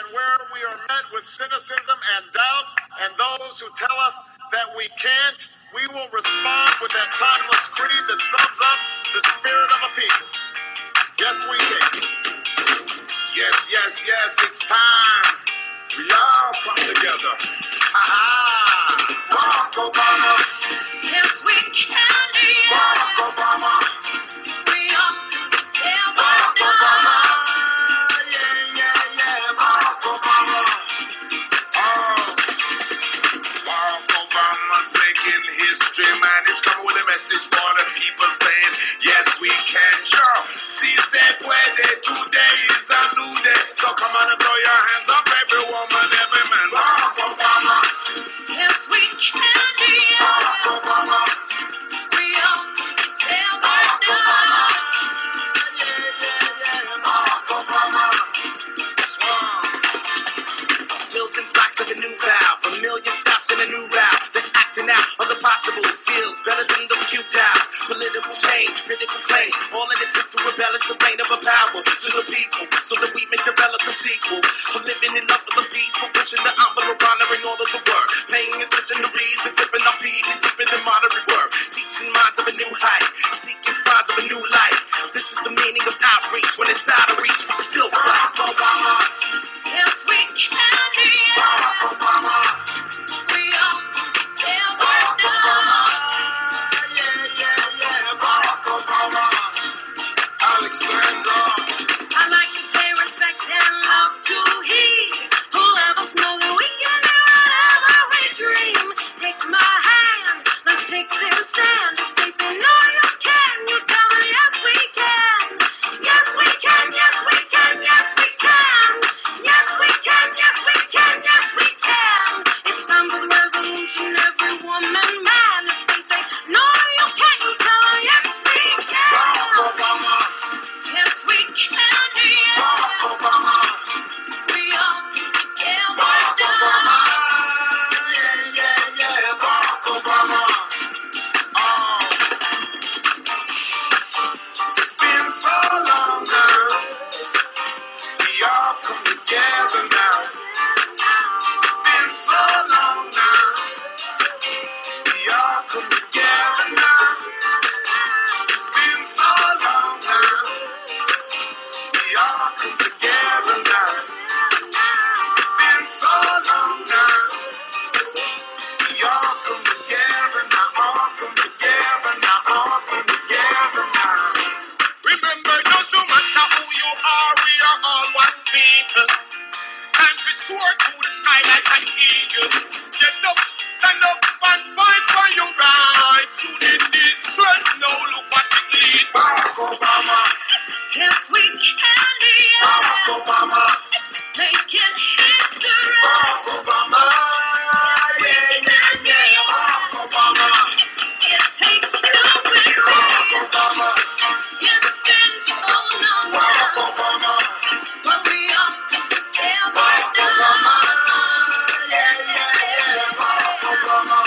where we are met with cynicism and doubt, and those who tell us that we can't, we will respond with that timeless creed that sums up the spirit of a people. Yes, we can. Yes, yes, yes, it's time. We all come together. Barack Obama. Yes, we can. Barack Obama. We all together. Barack Obama. Yeah, yeah, yeah. Barack Obama. Oh, Barack Obama's making history, man. He's coming with a message for the people saying, yes, we can. Sure. Si se puede, today is a new day. So come on and throw your hands up, every woman, every man. Barack Obama. Yes, we can. Barack Obama. We all together. Barack Obama. Yeah, yeah, yeah. Barack Obama. Building blocks of a new vow, familiar stops in a new route. The acting out of the possible feels better than the few doubts. Political change, critical claim, all in it to embellish the reign of a power to the people, so that we may develop the sequel. For living in love for the peace, for pushing the envelope, honoring all of the work, paying attention to reason, dipping our feet and dipping in moderate work, teaching minds of a new height, seeking finds of a new life. This is the meaning of outreach. When it's out of reach, we still fight. Obama. Yes, we can. Barack Obama. We all together. Barack Obama. Yeah, yeah, yeah. Barack Obama. Alexandra. I like to pay respect and love to he who let us know that we can do whatever we dream. Take my hand, let's take this stand. If they say no, you can, you tell them yes, we can. Yes, we can, yes, we can, yes, we can. Yes, we can, yes, we can, yes, we can. It's time for the revolution, every woman, man. If they say no, you can't, you tell them yes, we can. Barack Obama. Yes, we can. Barack Obama. We all together. Barack Obama. Yeah, yeah, yeah. Barack Obama. Oh, it's been so long now. We all come together now. It's been so long now. We all come together now. It's been so long now. We all come together now. It's been so long now. We all come together now. All come together now. All come together now. Remember, it doesn't matter who you are, we are all one people. And we soar to the sky like an eagle. Get up, stand up, and fight for your rights. Unity is strength, now look what it leads. Barack Obama. Yes, we can. Barack Obama. Making history. Barack Obama. Yeah, yeah, yeah. Barack Obama. It takes courage. Barack Obama. It's been so long. Barack Obama. But we all together. Barack Obama. Yeah, yeah, yeah. Barack Obama.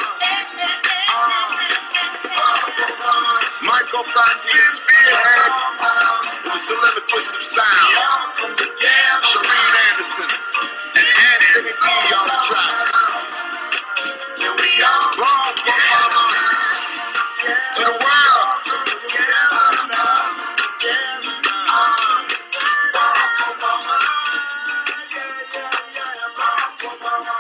Barack Obama. Michael Francis Spearhead. The soliloquist of sound. Shereen Anderson. And Anthony C. on the track. Here we are. Barack Obama. To the world. Barack Obama. Yeah, yeah, yeah. Barack Obama.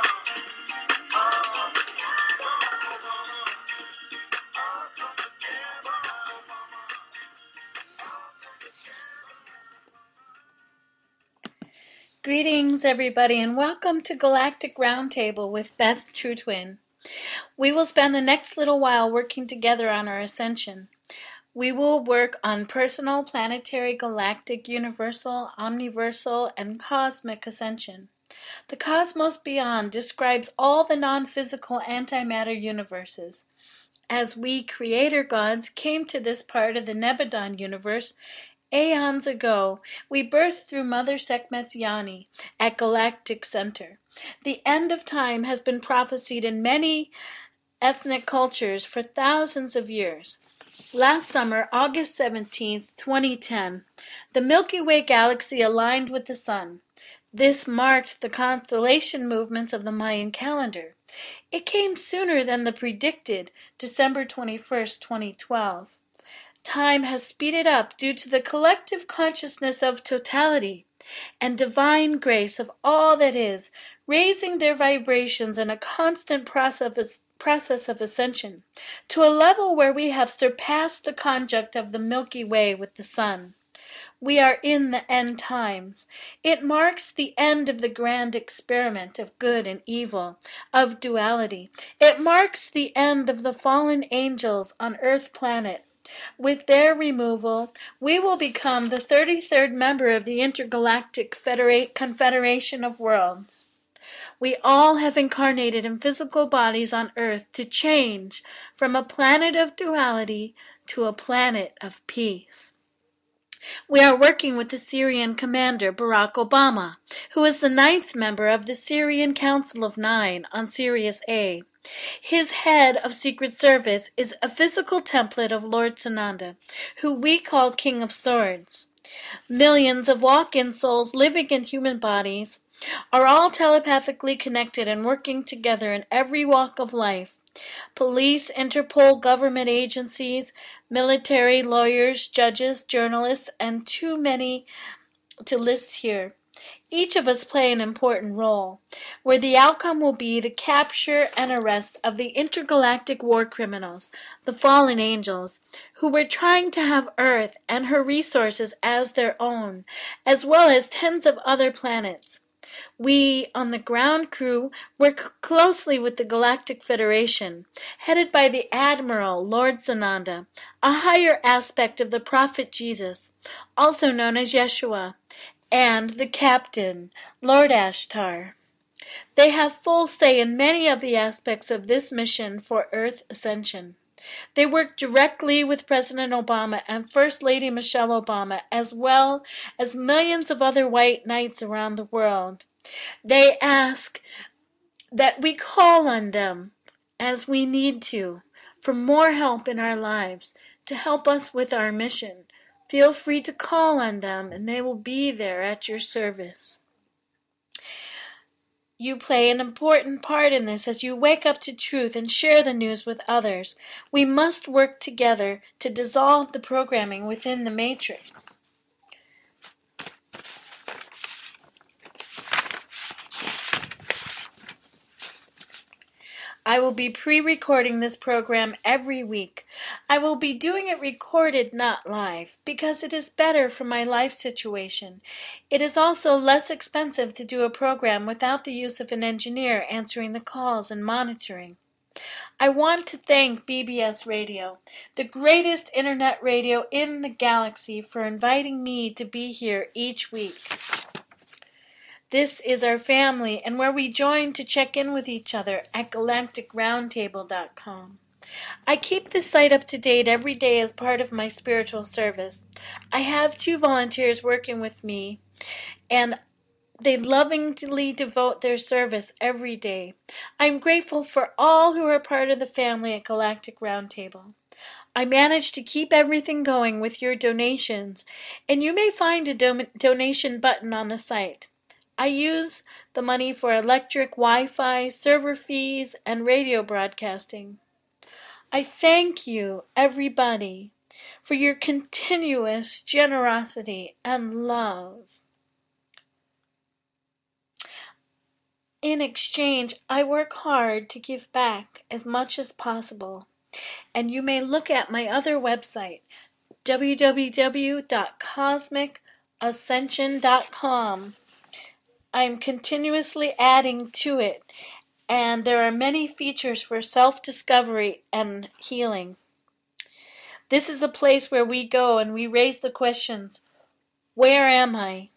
Greetings, everybody, and welcome to Galactic Roundtable with Beth True Twin. We will spend the next little while working together on our ascension. We will work on personal, planetary, galactic, universal, omniversal, and cosmic ascension. The cosmos beyond describes all the non-physical antimatter universes. As we creator gods came to this part of the Nebadon universe aeons ago, we birthed through Mother Sekhmet's Yoni at Galactic Center. The end of time has been prophesied in many ethnic cultures for thousands of years. Last summer, August 17th, 2010, the Milky Way galaxy aligned with the sun. This marked the constellation movements of the Mayan calendar. It came sooner than the predicted December 21st, 2012. Time has speeded up due to the collective consciousness of totality and divine grace of all that is, raising their vibrations in a constant process of ascension to a level where we have surpassed the conjunct of the Milky Way with the sun. We are in the end times. It marks the end of the grand experiment of good and evil, of duality. It marks the end of the fallen angels on Earth planet. With their removal, we will become the 33rd member of the Intergalactic Confederation of Worlds. We all have incarnated in physical bodies on Earth to change from a planet of duality to a planet of peace. We are working with the Syrian commander Barack Obama, who is the 9th member of the Syrian Council of 9 on Sirius A. His head of Secret Service is a physical template of Lord Sananda, who we call King of Swords. Millions of walk-in souls living in human bodies are all telepathically connected and working together in every walk of life. Police, Interpol, government agencies, military, lawyers, judges, journalists, and too many to list here. Each of us play an important role, where the outcome will be the capture and arrest of the intergalactic war criminals, the fallen angels, who were trying to have Earth and her resources as their own, as well as tens of other planets. We, on the ground crew, work closely with the Galactic Federation, headed by the Admiral Lord Sananda, a higher aspect of the Prophet Jesus, also known as Yeshua, and the Captain, Lord Ashtar. They have full say in many of the aspects of this mission for Earth ascension. They work directly with President Obama and First Lady Michelle Obama, as well as millions of other white knights around the world. They ask that we call on them as we need to for more help in our lives, to help us with our mission. Feel free to call on them and they will be there at your service. You play an important part in this as you wake up to truth and share the news with others. We must work together to dissolve the programming within the matrix. I will be pre-recording this program every week. I will be doing it recorded, not live, because it is better for my life situation. It is also less expensive to do a program without the use of an engineer answering the calls and monitoring. I want to thank BBS Radio, the greatest internet radio in the galaxy, for inviting me to be here each week. This is our family, and where we join to check in with each other at galacticroundtable.com. I keep this site up to date every day as part of my spiritual service. I have 2 volunteers working with me, and they lovingly devote their service every day. I'm grateful for all who are part of the family at Galactic Roundtable. I manage to keep everything going with your donations, and you may find a donation button on the site. I use the money for electric, Wi-Fi, server fees, and radio broadcasting. I thank you, everybody, for your continuous generosity and love. In exchange, I work hard to give back as much as possible, and you may look at my other website, www.cosmicascension.com. I'm continuously adding to it, and there are many features for self-discovery and healing. This is a place where we go and we raise the questions: where am I?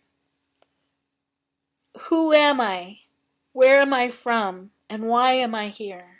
Who am I? Where am I from? And why am I here?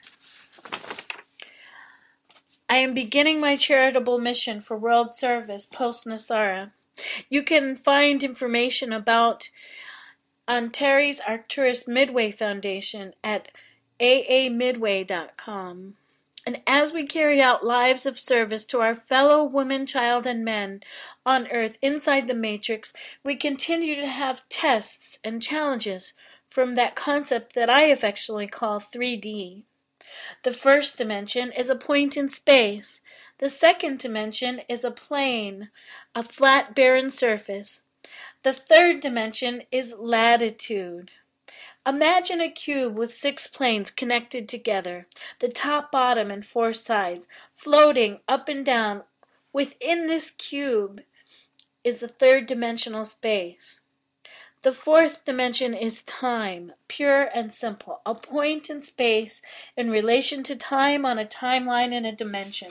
I am beginning my charitable mission for world service post-Nasara. You can find information about Antares Arcturus Midway Foundation at aamidway.com. And as we carry out lives of service to our fellow women, child, and men on earth inside the matrix, we continue to have tests and challenges from that concept that I affectionately call 3D. The first dimension is a point in space. The second dimension is a plane, a flat, barren surface. The third dimension is latitude. Imagine a cube with 6 planes connected together, the top, bottom, and 4 sides, floating up and down. Within this cube is the third dimensional space. The fourth dimension is time, pure and simple, a point in space in relation to time on a timeline in a dimension.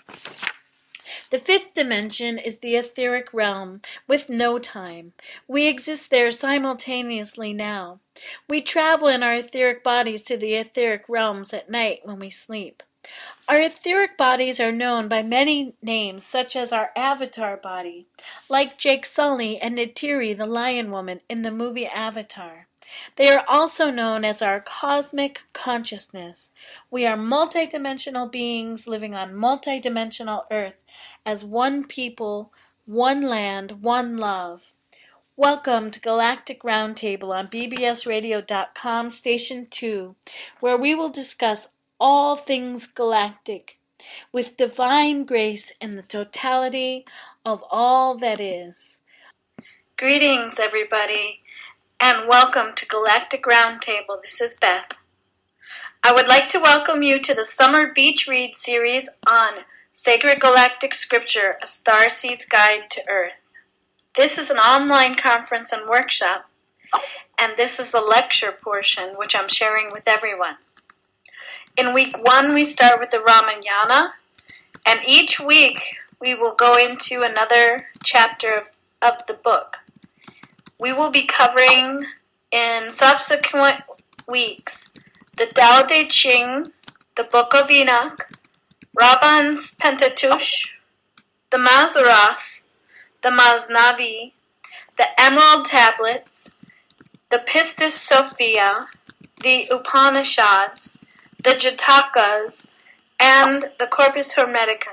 The fifth dimension is the etheric realm, with no time. We exist there simultaneously now. We travel in our etheric bodies to the etheric realms at night when we sleep. Our etheric bodies are known by many names, such as our avatar body, like Jake Sully and Neytiri the Lion Woman in the movie Avatar. They are also known as our cosmic consciousness. We are multidimensional beings living on multidimensional Earth as one people, one land, one love. Welcome to Galactic Roundtable on bbsradio.com Station 2, where we will discuss all things galactic with divine grace and the totality of all that is. Greetings, everybody, and welcome to Galactic Roundtable. This is Beth. I would like to welcome you to the Summer Beach Read series on Sacred Galactic Scripture, A Starseed's Guide to Earth. This is an online conference and workshop, and this is the lecture portion, which I'm sharing with everyone. In week 1, we start with the Ramayana, and each week we will go into another chapter of the book. We will be covering in subsequent weeks the Tao Te Ching, the Book of Enoch, Rabban's Pentateuch, the Masoreth, the Masnavi, the Emerald Tablets, the Pistis Sophia, the Upanishads, the Jatakas, and the Corpus Hermeticum.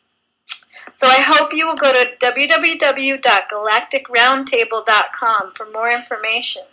So I hope you will go to www.galacticroundtable.com for more information.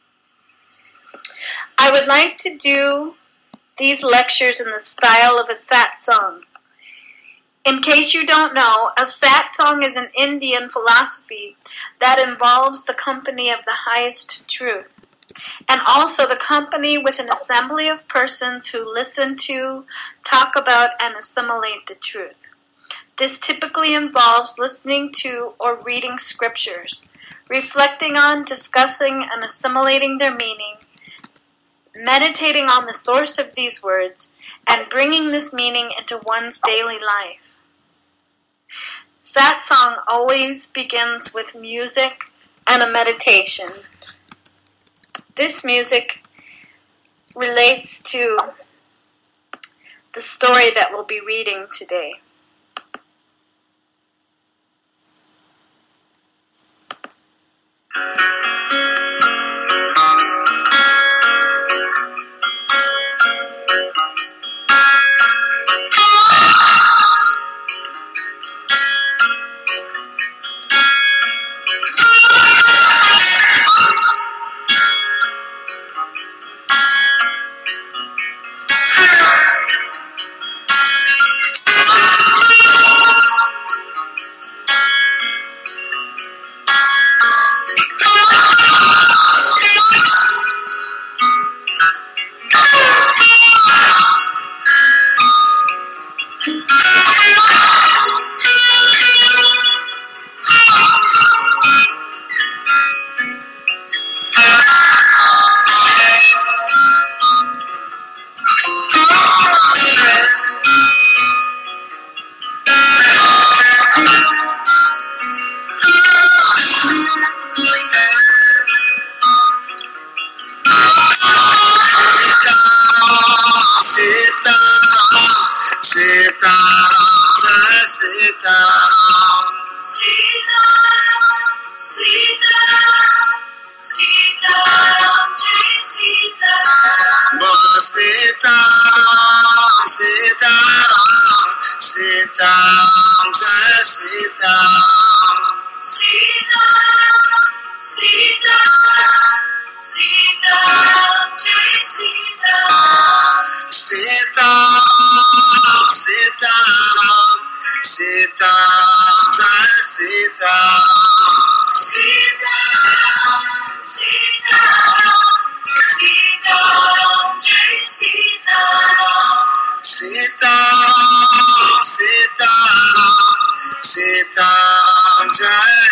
I would like to do these lectures in the style of a satsang. In case you don't know, a satsang is an Indian philosophy that involves the company of the highest truth, and also the company with an assembly of persons who listen to, talk about, and assimilate the truth. This typically involves listening to or reading scriptures, reflecting on, discussing, and assimilating their meaning, meditating on the source of these words, and bringing this meaning into one's daily life. Satsang always begins with music and a meditation. This music relates to the story that we'll be reading today.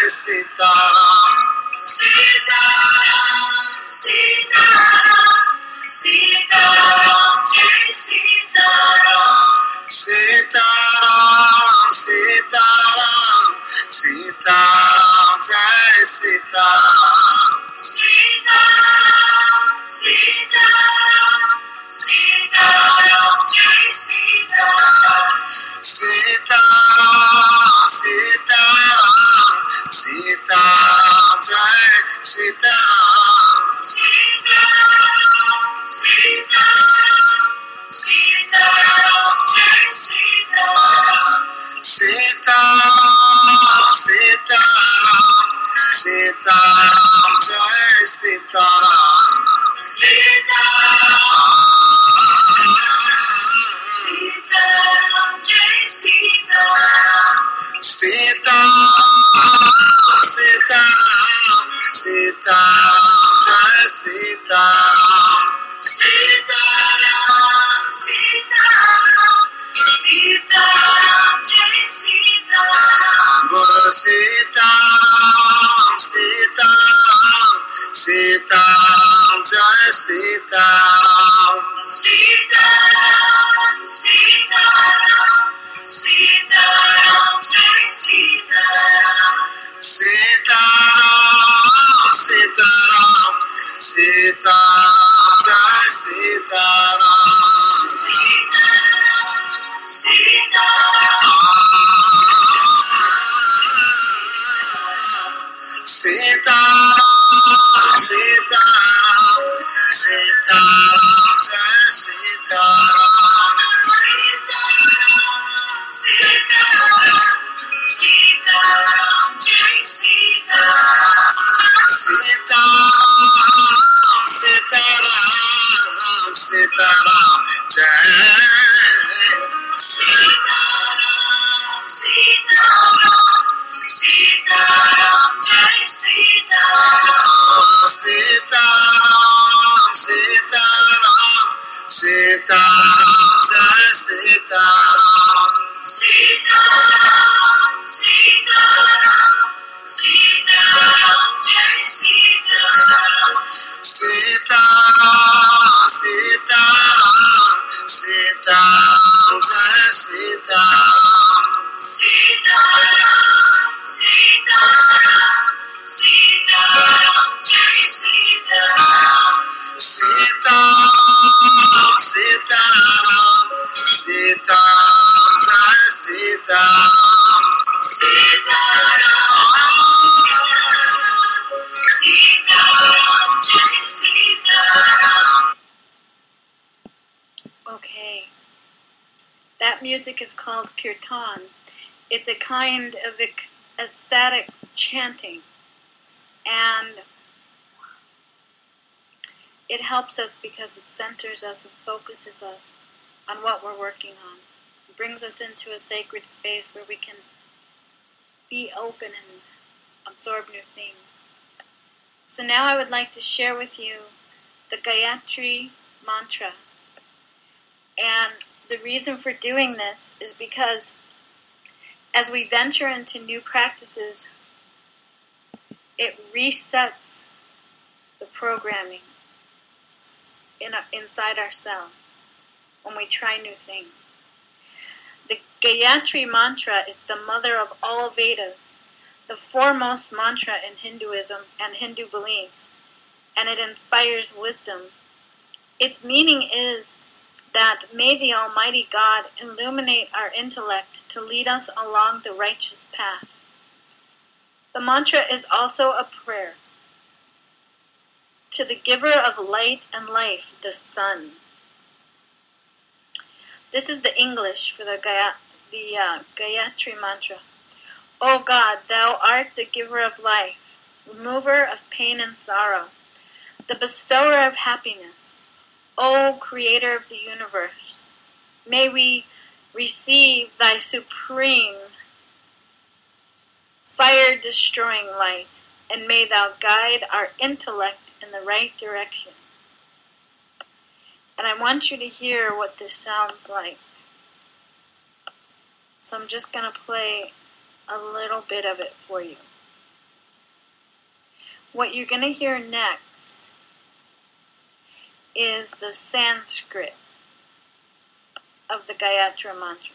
Sitaram, Sitaram, Sitaram, Sitaram, Jai Sitaram, Sitaram, Sitaram, Sitaram, Jai Sitaram, Sitaram, Sitaram, Sitaram, Jai Sitaram, Sitaram, Sitaram, Sitaram, Jai Sitaram, Sitaram, Sitaram, Sitaram, Jai Sitaram, Sitaram, Sitaram, Sitaram, Jai Sitaram, Sitaram, Jai Sitaram, Sitaram, Sitaram, Sitaram, Jai Sitaram, Sitaram, Sitaram, Sitaram, Jai Sitaram, Bolo Sitaram, Sitaram, Sitaram, Jai Sitaram, Sitaram, Sitaram, Sitaram, Jai Sitaram, Sitaram, Sitaram, Sitaram, Jai Sitaram, Sitaram, Sitaram, Sitaram, Sitaram, Sitaram, Jai Sitaram, Sitaram, Sitaram, Jai Sitaram, Sitaram, Sitaram, Sitaram, Jai Sitaram, Sitaram, Sitaram, Jai Sitaram, Sitaram, Sitaram, Sitaram, Jai Sitaram, Sitaram, Sitaram, Sitaram, Jai Sitaram, Sitaram, Sitaram, Sitaram, Jai Sitaram, Sitaram, Sitaram, Sitaram, Jai Sitaram, Sitaram, Sitaram, Sitaram, Jai Sitaram, Sitaram, Jai Sitaram. Okay. That music is called kirtan. It's a kind of ecstatic chanting, and it helps us because it centers us and focuses us on what we're working on. It brings us into a sacred space where we can be open and absorb new things. So now I would like to share with you the Gayatri mantra. And the reason for doing this is because as we venture into new practices, it resets the programming inside ourselves when we try new things. The Gayatri mantra is the mother of all Vedas, the foremost mantra in Hinduism and Hindu beliefs, and it inspires wisdom. Its meaning is that may the Almighty God illuminate our intellect to lead us along the righteous path. The mantra is also a prayer to the giver of light and life, the sun. This is the English for the Gayatri mantra. O God, thou art the giver of life, remover of pain and sorrow, the bestower of happiness. O Creator of the universe, may we receive thy supreme fire-destroying light, and may thou guide our intellect in the right direction. And I want you to hear what this sounds like. So I'm just going to play a little bit of it for you. What you're going to hear next is the Sanskrit of the Gayatri Mantra.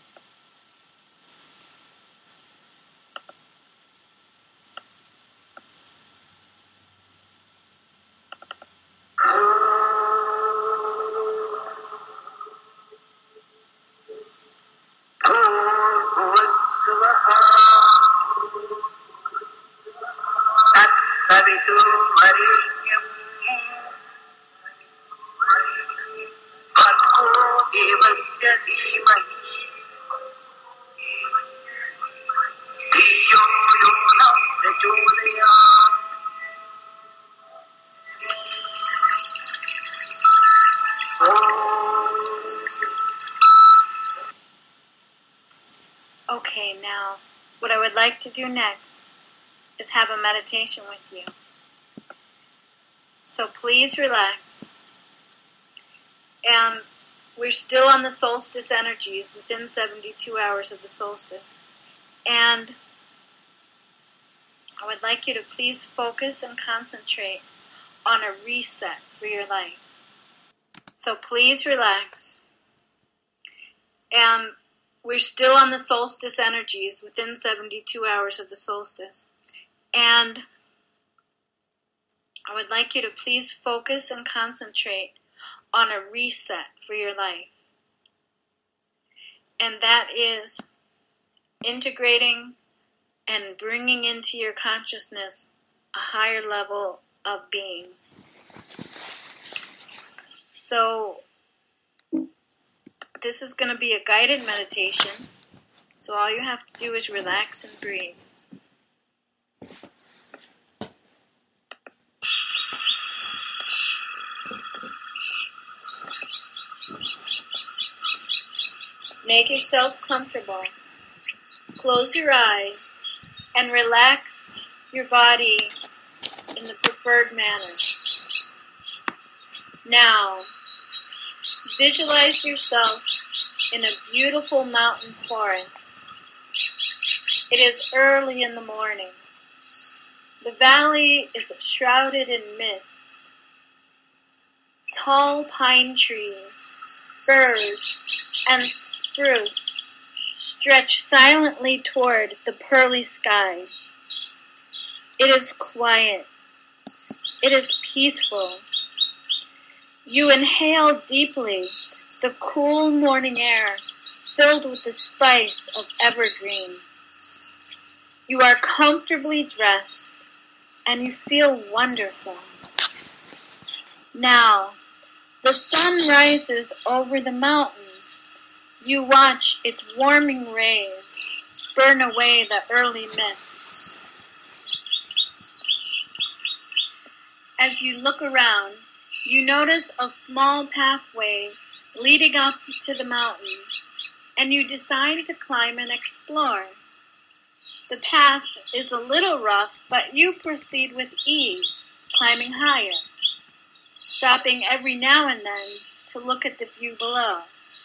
Okay, now, what I would like to do next is have a meditation with you. So please relax. And we're still on the solstice energies within 72 hours of the solstice. And I would like you to please focus and concentrate on a reset for your life. So please relax. And we're still on the solstice energies within 72 hours of the solstice. And I would like you to please focus and concentrate on a reset for your life. And that is integrating and bringing into your consciousness a higher level of being. So this is going to be a guided meditation. So all you have to do is relax and breathe. Make yourself comfortable. Close your eyes and relax your body in the preferred manner. Now, visualize yourself in a beautiful mountain forest. It is early in the morning. The valley is shrouded in mist. Tall pine trees, firs, and spruce stretch silently toward the pearly sky. It is quiet. It is peaceful. You inhale deeply the cool morning air filled with the spice of evergreen. You are comfortably dressed and you feel wonderful. Now, the sun rises over the mountain. You watch its warming rays burn away the early mists. As you look around, you notice a small pathway leading up to the mountain, and you decide to climb and explore. The path is a little rough, but you proceed with ease, climbing higher, stopping every now and then to look at the view below.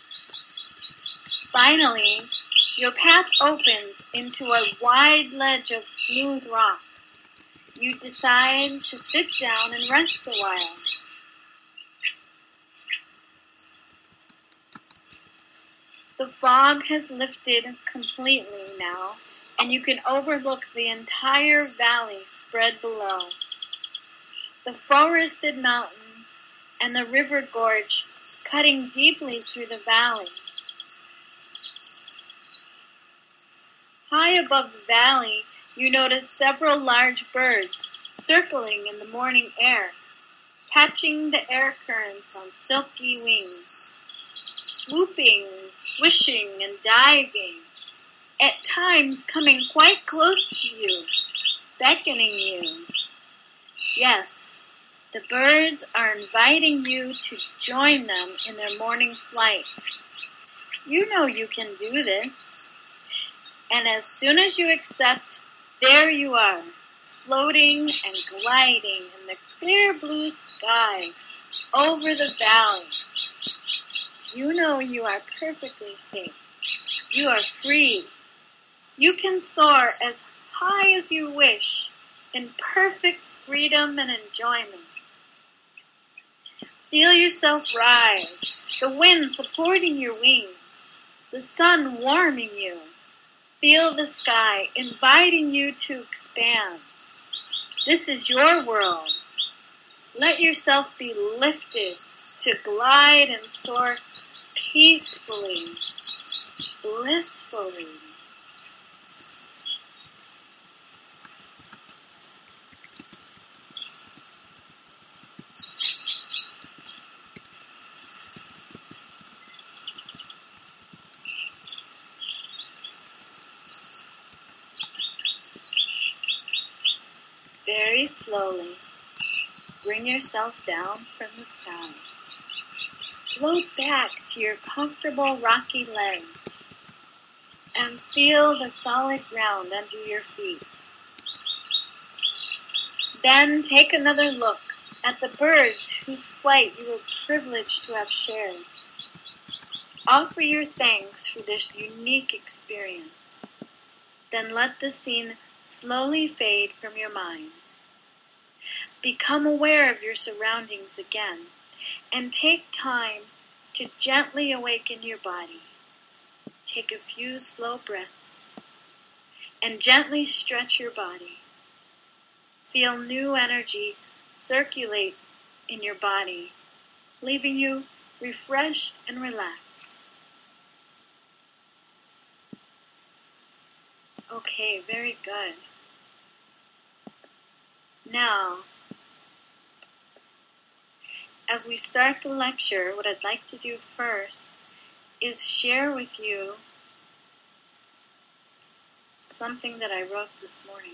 Finally, your path opens into a wide ledge of smooth rock. You decide to sit down and rest a while. The fog has lifted completely now, and you can overlook the entire valley spread below. The forested mountains and the river gorge cutting deeply through the valley. High above the valley, you notice several large birds circling in the morning air, catching the air currents on silky wings, swooping, swishing, and diving, at times coming quite close to you, beckoning you. Yes, the birds are inviting you to join them in their morning flight. You know you can do this. And as soon as you accept, there you are, floating and gliding in the clear blue sky over the valley. You know you are perfectly safe. You are free. You can soar as high as you wish in perfect freedom and enjoyment. Feel yourself rise, the wind supporting your wings, the sun warming you. Feel the sky inviting you to expand. This is your world. Let yourself be lifted to glide and soar peacefully, blissfully. Very slowly, bring yourself down from the sky. Float back to your comfortable rocky leg and feel the solid ground under your feet. Then take another look at the birds whose flight you were privileged to have shared. Offer your thanks for this unique experience. Then let the scene slowly fade from your mind. Become aware of your surroundings again and take time to gently awaken your body. Take a few slow breaths and gently stretch your body. Feel new energy circulate in your body, leaving you refreshed and relaxed. Okay, very good. Now, as we start the lecture, what I'd like to do first is share with you something that I wrote this morning.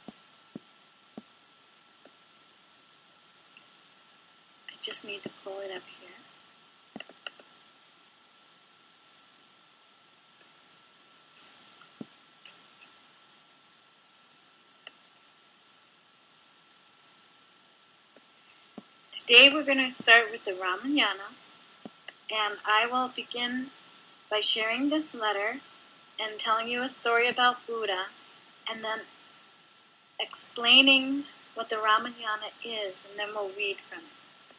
I just need to pull it up here. Today we're going to start with the Ramayana, and I will begin by sharing this letter and telling you a story about Buddha, and then explaining what the Ramayana is, and then we'll read from it.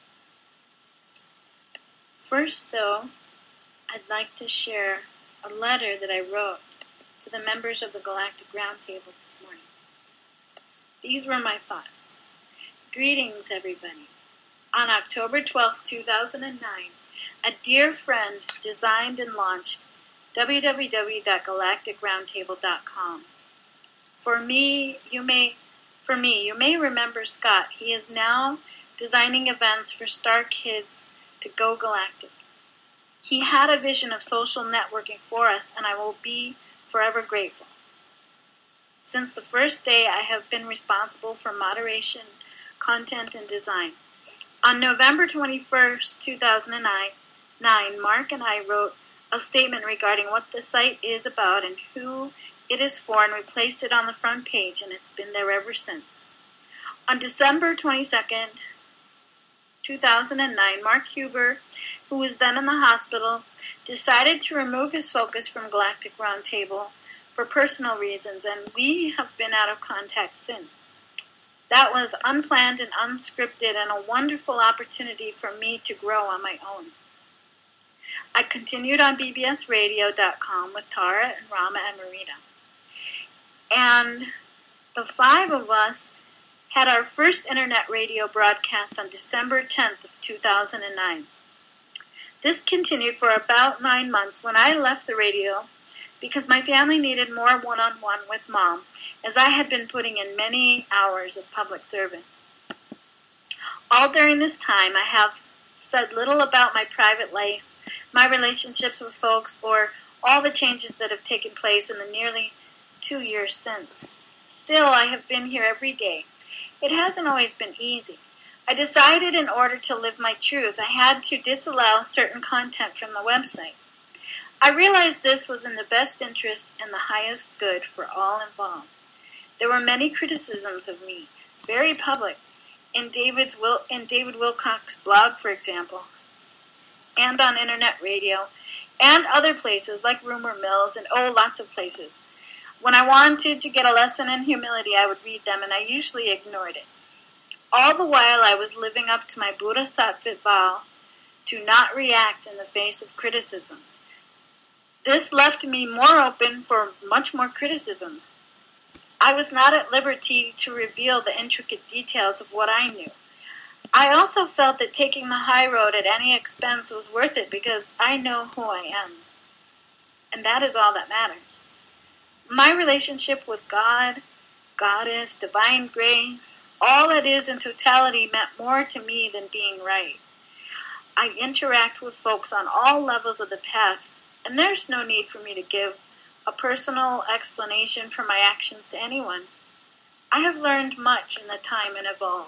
First, though, I'd like to share a letter that I wrote to the members of the Galactic Roundtable this morning. These were my thoughts. Greetings, everybody. On October 12, 2009, a dear friend designed and launched www.galacticroundtable.com. For me, you may remember Scott. He is now designing events for Star Kids to go galactic. He had a vision of social networking for us, and I will be forever grateful. Since the first day, I have been responsible for moderation, content, and design. On November 21st, 2009, Mark and I wrote a statement regarding what the site is about and who it is for, and we placed it on the front page, and it's been there ever since. On December 22nd, 2009, Mark Huber, who was then in the hospital, decided to remove his focus from Galactic Roundtable for personal reasons, and we have been out of contact since. That was unplanned and unscripted, and a wonderful opportunity for me to grow on my own. I continued on bbsradio.com with Tara and Rama and Marita. And the five of us had our first internet radio broadcast on December 10th of 2009. This continued for about 9 months when I left the radio because my family needed more one-on-one with Mom, as I had been putting in many hours of public service. All during this time, I have said little about my private life, my relationships with folks, or all the changes that have taken place in the nearly 2 years since. Still, I have been here every day. It hasn't always been easy. I decided in order to live my truth, I had to disallow certain content from the website. I realized this was in the best interest and the highest good for all involved. There were many criticisms of me, very public, in David Wilcox's blog, for example, and on internet radio, and other places like Rumor Mills and lots of places. When I wanted to get a lesson in humility, I would read them, and I usually ignored it. All the while I was living up to my bodhisattva vow to not react in the face of criticism. This left me more open for much more criticism. I was not at liberty to reveal the intricate details of what I knew. I also felt that taking the high road at any expense was worth it because I know who I am. And that is all that matters. My relationship with God, Goddess, Divine Grace, all it is in totality meant more to me than being right. I interact with folks on all levels of the path, and there's no need for me to give a personal explanation for my actions to anyone. I have learned much in the time and evolved.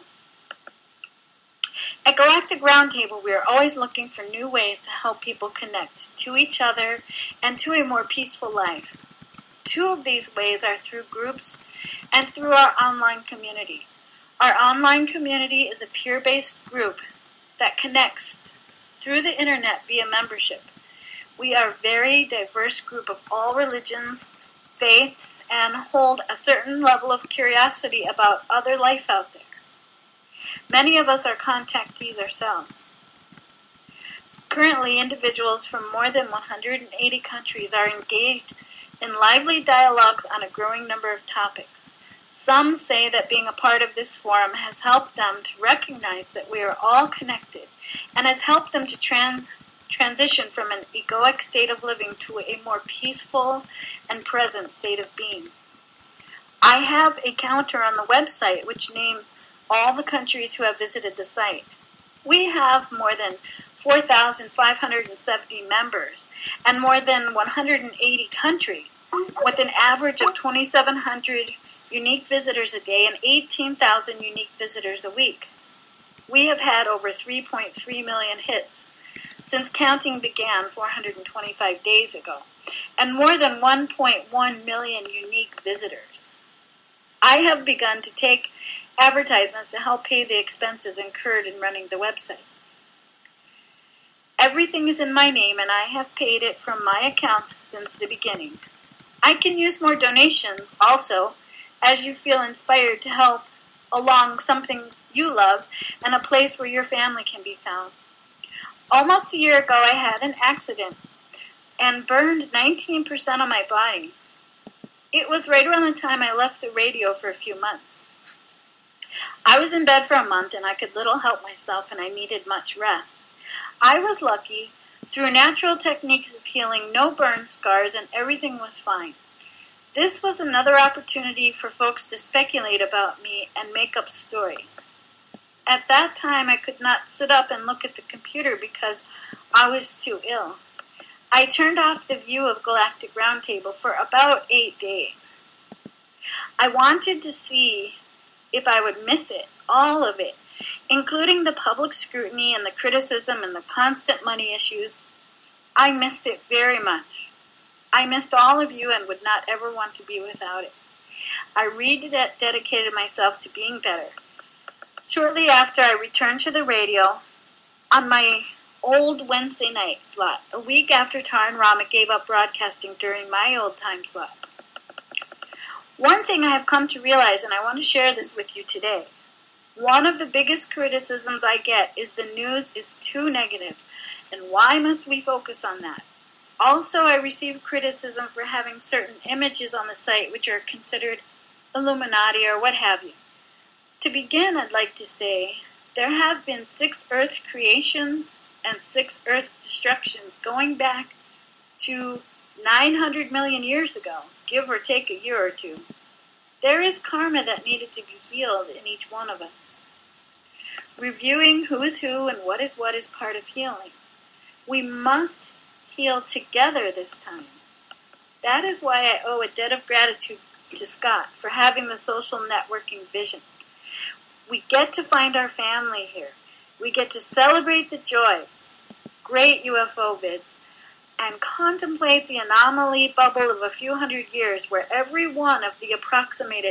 At Galactic Roundtable, we are always looking for new ways to help people connect to each other and to a more peaceful life. Two of these ways are through groups and through our online community. Our online community is a peer-based group that connects through the internet via membership. We are a very diverse group of all religions, faiths, and hold a certain level of curiosity about other life out there. Many of us are contactees ourselves. Currently, individuals from more than 180 countries are engaged in lively dialogues on a growing number of topics. Some say that being a part of this forum has helped them to recognize that we are all connected and has helped them to transition from an egoic state of living to a more peaceful and present state of being. I have a counter on the website which names all the countries who have visited the site. We have more than 4,570 members and more than 180 countries, with an average of 2,700 unique visitors a day and 18,000 unique visitors a week. We have had over 3.3 million hits since counting began 425 days ago, and more than 1.1 million unique visitors. I have begun to take advertisements to help pay the expenses incurred in running the website. Everything is in my name, and I have paid it from my accounts since the beginning. I can use more donations also, as you feel inspired to help along something you love and a place where your family can be found. Almost a year ago, I had an accident and burned 19% of my body. It was right around the time I left the radio for a few months. I was in bed for a month and I could little help myself and I needed much rest. I was lucky. Through natural techniques of healing, no burn scars and everything was fine. This was another opportunity for folks to speculate about me and make up stories. At that time, I could not sit up and look at the computer because I was too ill. I turned off the view of Galactic Roundtable for about 8 days. I wanted to see if I would miss it, all of it, including the public scrutiny and the criticism and the constant money issues. I missed it very much. I missed all of you and would not ever want to be without it. I rededicated myself to being better. Shortly after, I returned to the radio on my old Wednesday night slot, a week after Tar and Rama gave up broadcasting during my old time slot. One thing I have come to realize, and I want to share this with you today. One of the biggest criticisms I get is the news is too negative, and why must we focus on that? Also, I receive criticism for having certain images on the site which are considered Illuminati or what have you. To begin, I'd like to say there have been 6 Earth creations and 6 Earth destructions going back to 900 million years ago, give or take a year or two. There is karma that needed to be healed in each one of us. Reviewing who is who and what is part of healing. We must heal together this time. That is why I owe a debt of gratitude to Scott for having the social networking vision. We get to find our family here. We get to celebrate the joys, great UFO vids, and contemplate the anomaly bubble of a few hundred years where every one of the approximated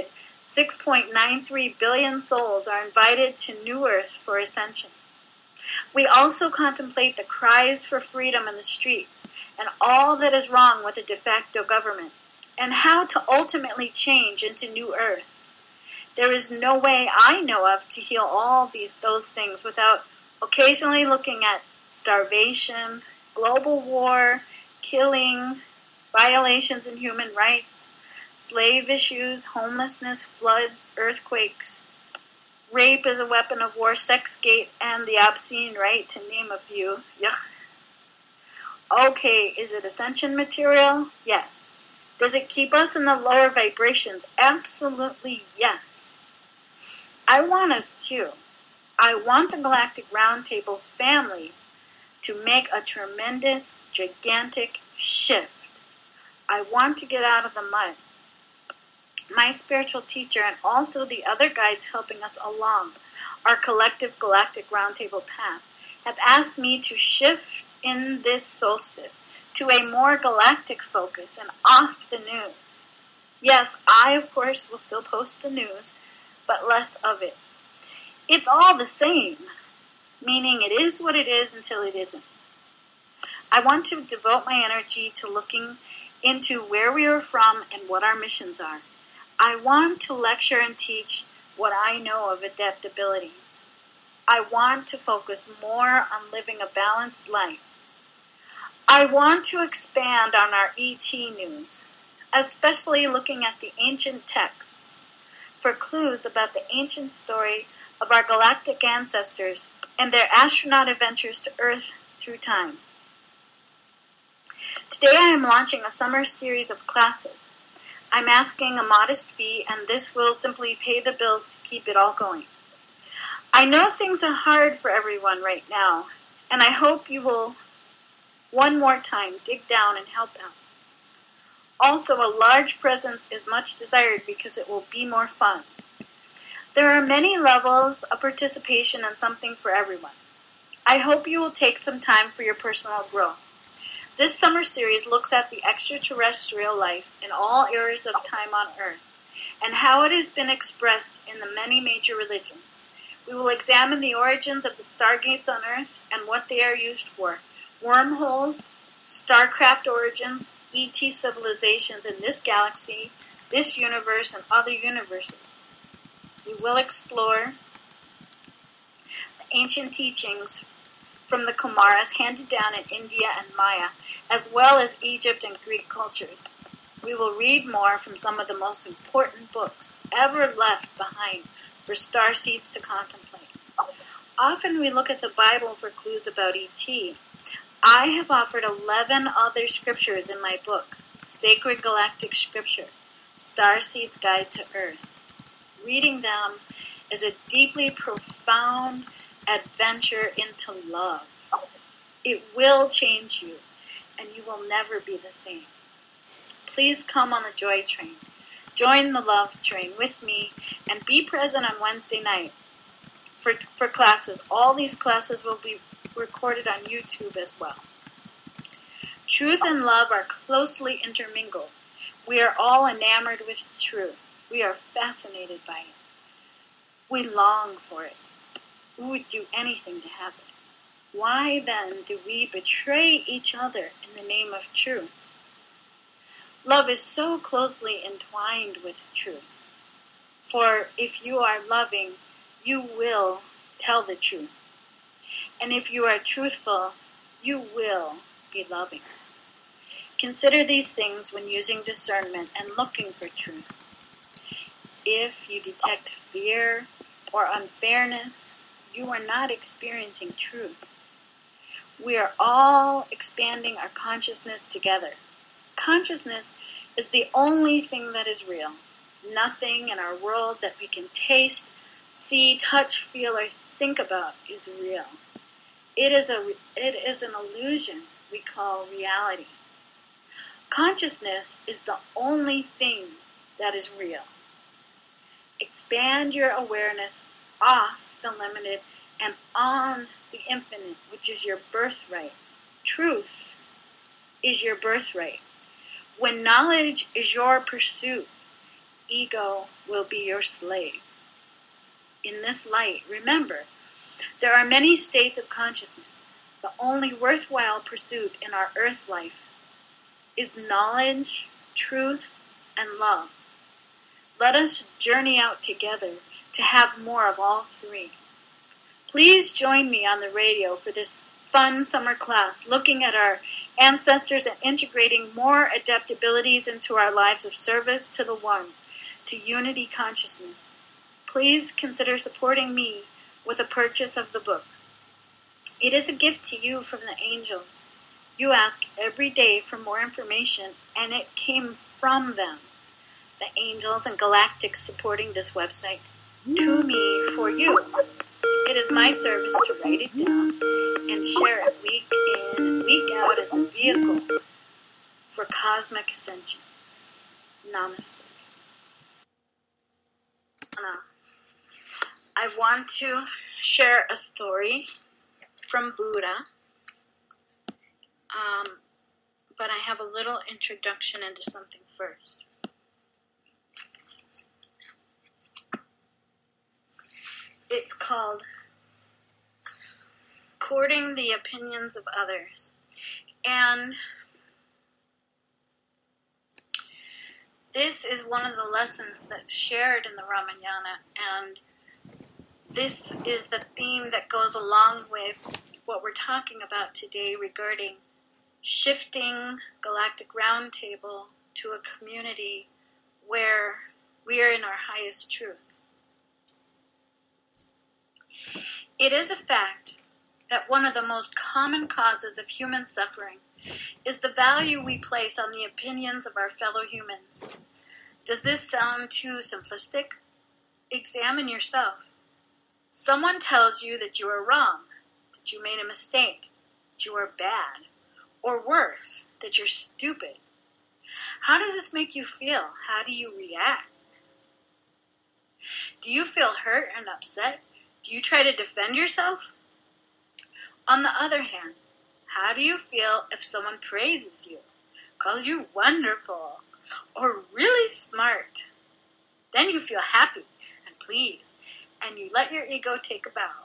6.93 billion souls are invited to New Earth for ascension. We also contemplate the cries for freedom in the streets and all that is wrong with a de facto government and how to ultimately change into New Earth. There is no way I know of to heal all those things without occasionally looking at starvation, global war, killing, violations in human rights, slave issues, homelessness, floods, earthquakes, rape as a weapon of war, Sexgate, and the obscene right, to name a few. Yuck. Okay, is it ascension material? Yes. Does it keep us in the lower vibrations? Absolutely yes. I want us to. I want the Galactic Roundtable family to make a tremendous, gigantic shift. I want to get out of the mud. My spiritual teacher and also the other guides helping us along our collective Galactic Roundtable path have asked me to shift in this solstice to a more galactic focus and off the news. Yes, I, of course, will still post the news, but less of it. It's all the same, meaning it is what it is until it isn't. I want to devote my energy to looking into where we are from and what our missions are. I want to lecture and teach what I know of adaptability. I want to focus more on living a balanced life. I want to expand on our ET news, especially looking at the ancient texts for clues about the ancient story of our galactic ancestors and their astronaut adventures to Earth through time. Today I am launching a summer series of classes. I'm asking a modest fee, and this will simply pay the bills to keep it all going. I know things are hard for everyone right now, and I hope you will one more time dig down and help out. Also, a large presence is much desired because it will be more fun. There are many levels of participation and something for everyone. I hope you will take some time for your personal growth. This summer series looks at the extraterrestrial life in all eras of time on Earth and how it has been expressed in the many major religions. We will examine the origins of the stargates on Earth and what they are used for, wormholes, starcraft origins, ET civilizations in this galaxy, this universe, and other universes. We will explore the ancient teachings from the Kumaras handed down in India and Maya, as well as Egypt and Greek cultures. We will read more from some of the most important books ever left behind for starseeds to contemplate. Often we look at the Bible for clues about ET. I have offered 11 other scriptures in my book, Sacred Galactic Scripture, Starseed's Guide to Earth. Reading them is a deeply profound adventure into love. It will change you, and you will never be the same. Please come on the joy train. Join the love train with me, and be present on Wednesday night for classes. All these classes will be recorded on YouTube as well. Truth and love are closely intermingled. We are all enamored with truth. We are fascinated by it. We long for it. We would do anything to have it. Why then do we betray each other in the name of truth? Love is so closely entwined with truth. For if you are loving, you will tell the truth. And if you are truthful, you will be loving. Consider these things when using discernment and looking for truth. If you detect fear or unfairness, you are not experiencing truth. We are all expanding our consciousness together. Consciousness is the only thing that is real. Nothing in our world that we can taste, see, touch, feel, or think about is real. It is an illusion we call reality. Consciousness is the only thing that is real. Expand your awareness off the limited and on the infinite, which is your birthright. Truth is your birthright. When knowledge is your pursuit, ego will be your slave. In this light, remember, there are many states of consciousness. The only worthwhile pursuit in our earth life is knowledge, truth, and love. Let us journey out together to have more of all three. Please join me on the radio for this fun summer class, looking at our ancestors and integrating more adept abilities into our lives of service to the One, to unity consciousness. Please consider supporting me with a purchase of the book. It is a gift to you from the angels. You ask every day for more information, and it came from them, the angels and galactics supporting this website, to me for you. It is my service to write it down and share it week in and week out as a vehicle for cosmic ascension. Namaste. I want to share a story from Buddha, but I have a little introduction into something first. It's called Courting the Opinions of Others. And this is one of the lessons that's shared in the Ramayana, and this is the theme that goes along with what we're talking about today regarding shifting Galactic Roundtable to a community where we are in our highest truth. It is a fact that one of the most common causes of human suffering is the value we place on the opinions of our fellow humans. Does this sound too simplistic? Examine yourself. Someone tells you that you are wrong, that you made a mistake, that you are bad, or worse, that you're stupid. How does this make you feel? How do you react? Do you feel hurt and upset? Do you try to defend yourself? On the other hand, how do you feel if someone praises you, calls you wonderful, or really smart? Then you feel happy and pleased, and you let your ego take a bow.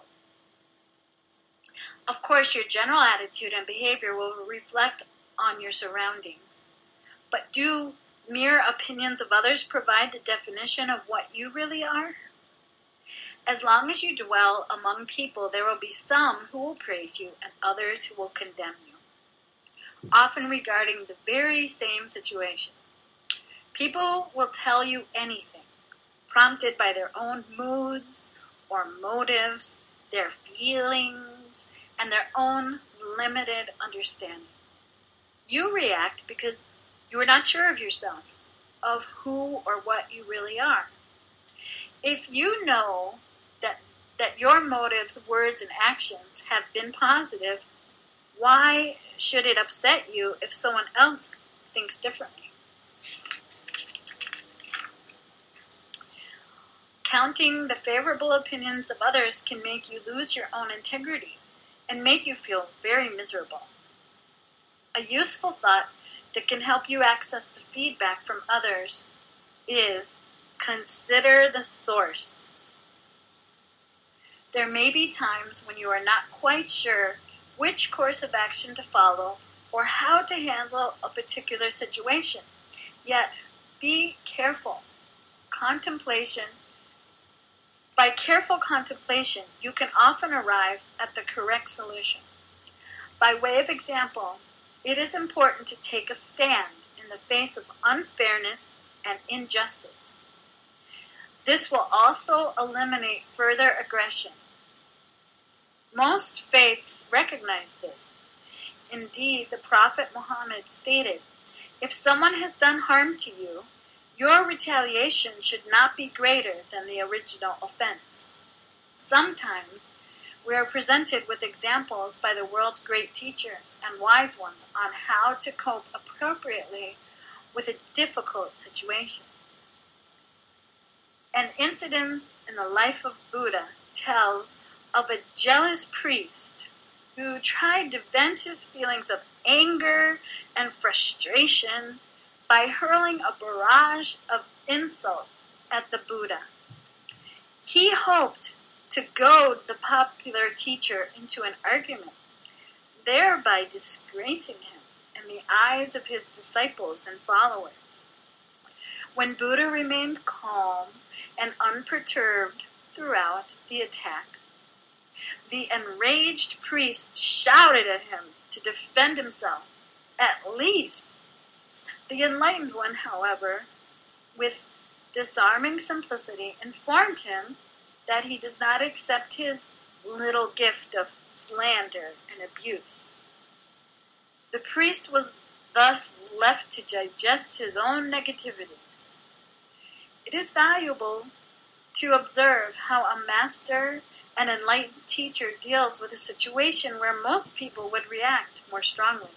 Of course, your general attitude and behavior will reflect on your surroundings. But do mere opinions of others provide the definition of what you really are? As long as you dwell among people, there will be some who will praise you and others who will condemn you, often regarding the very same situation. People will tell you anything, prompted by their own moods or motives, their feelings, and their own limited understanding. You react because you are not sure of yourself, of who or what you really are. If you know that your motives, words, and actions have been positive, why should it upset you if someone else thinks differently? Counting the favorable opinions of others can make you lose your own integrity and make you feel very miserable. A useful thought that can help you access the feedback from others is consider the source. There may be times when you are not quite sure which course of action to follow or how to handle a particular situation. Yet, be careful. By careful contemplation, you can often arrive at the correct solution. By way of example, it is important to take a stand in the face of unfairness and injustice. This will also eliminate further aggression. Most faiths recognize this. Indeed, the Prophet Muhammad stated, "If someone has done harm to you, your retaliation should not be greater than the original offense." Sometimes we are presented with examples by the world's great teachers and wise ones on how to cope appropriately with a difficult situation. An incident in the life of Buddha tells of a jealous priest who tried to vent his feelings of anger and frustration by hurling a barrage of insults at the Buddha. He hoped to goad the popular teacher into an argument, thereby disgracing him in the eyes of his disciples and followers. When Buddha remained calm and unperturbed throughout the attack, the enraged priest shouted at him to defend himself, at least. The enlightened one, however, with disarming simplicity, informed him that he does not accept his little gift of slander and abuse. The priest was thus left to digest his own negativities. It is valuable to observe how a master and enlightened teacher deals with a situation where most people would react more strongly.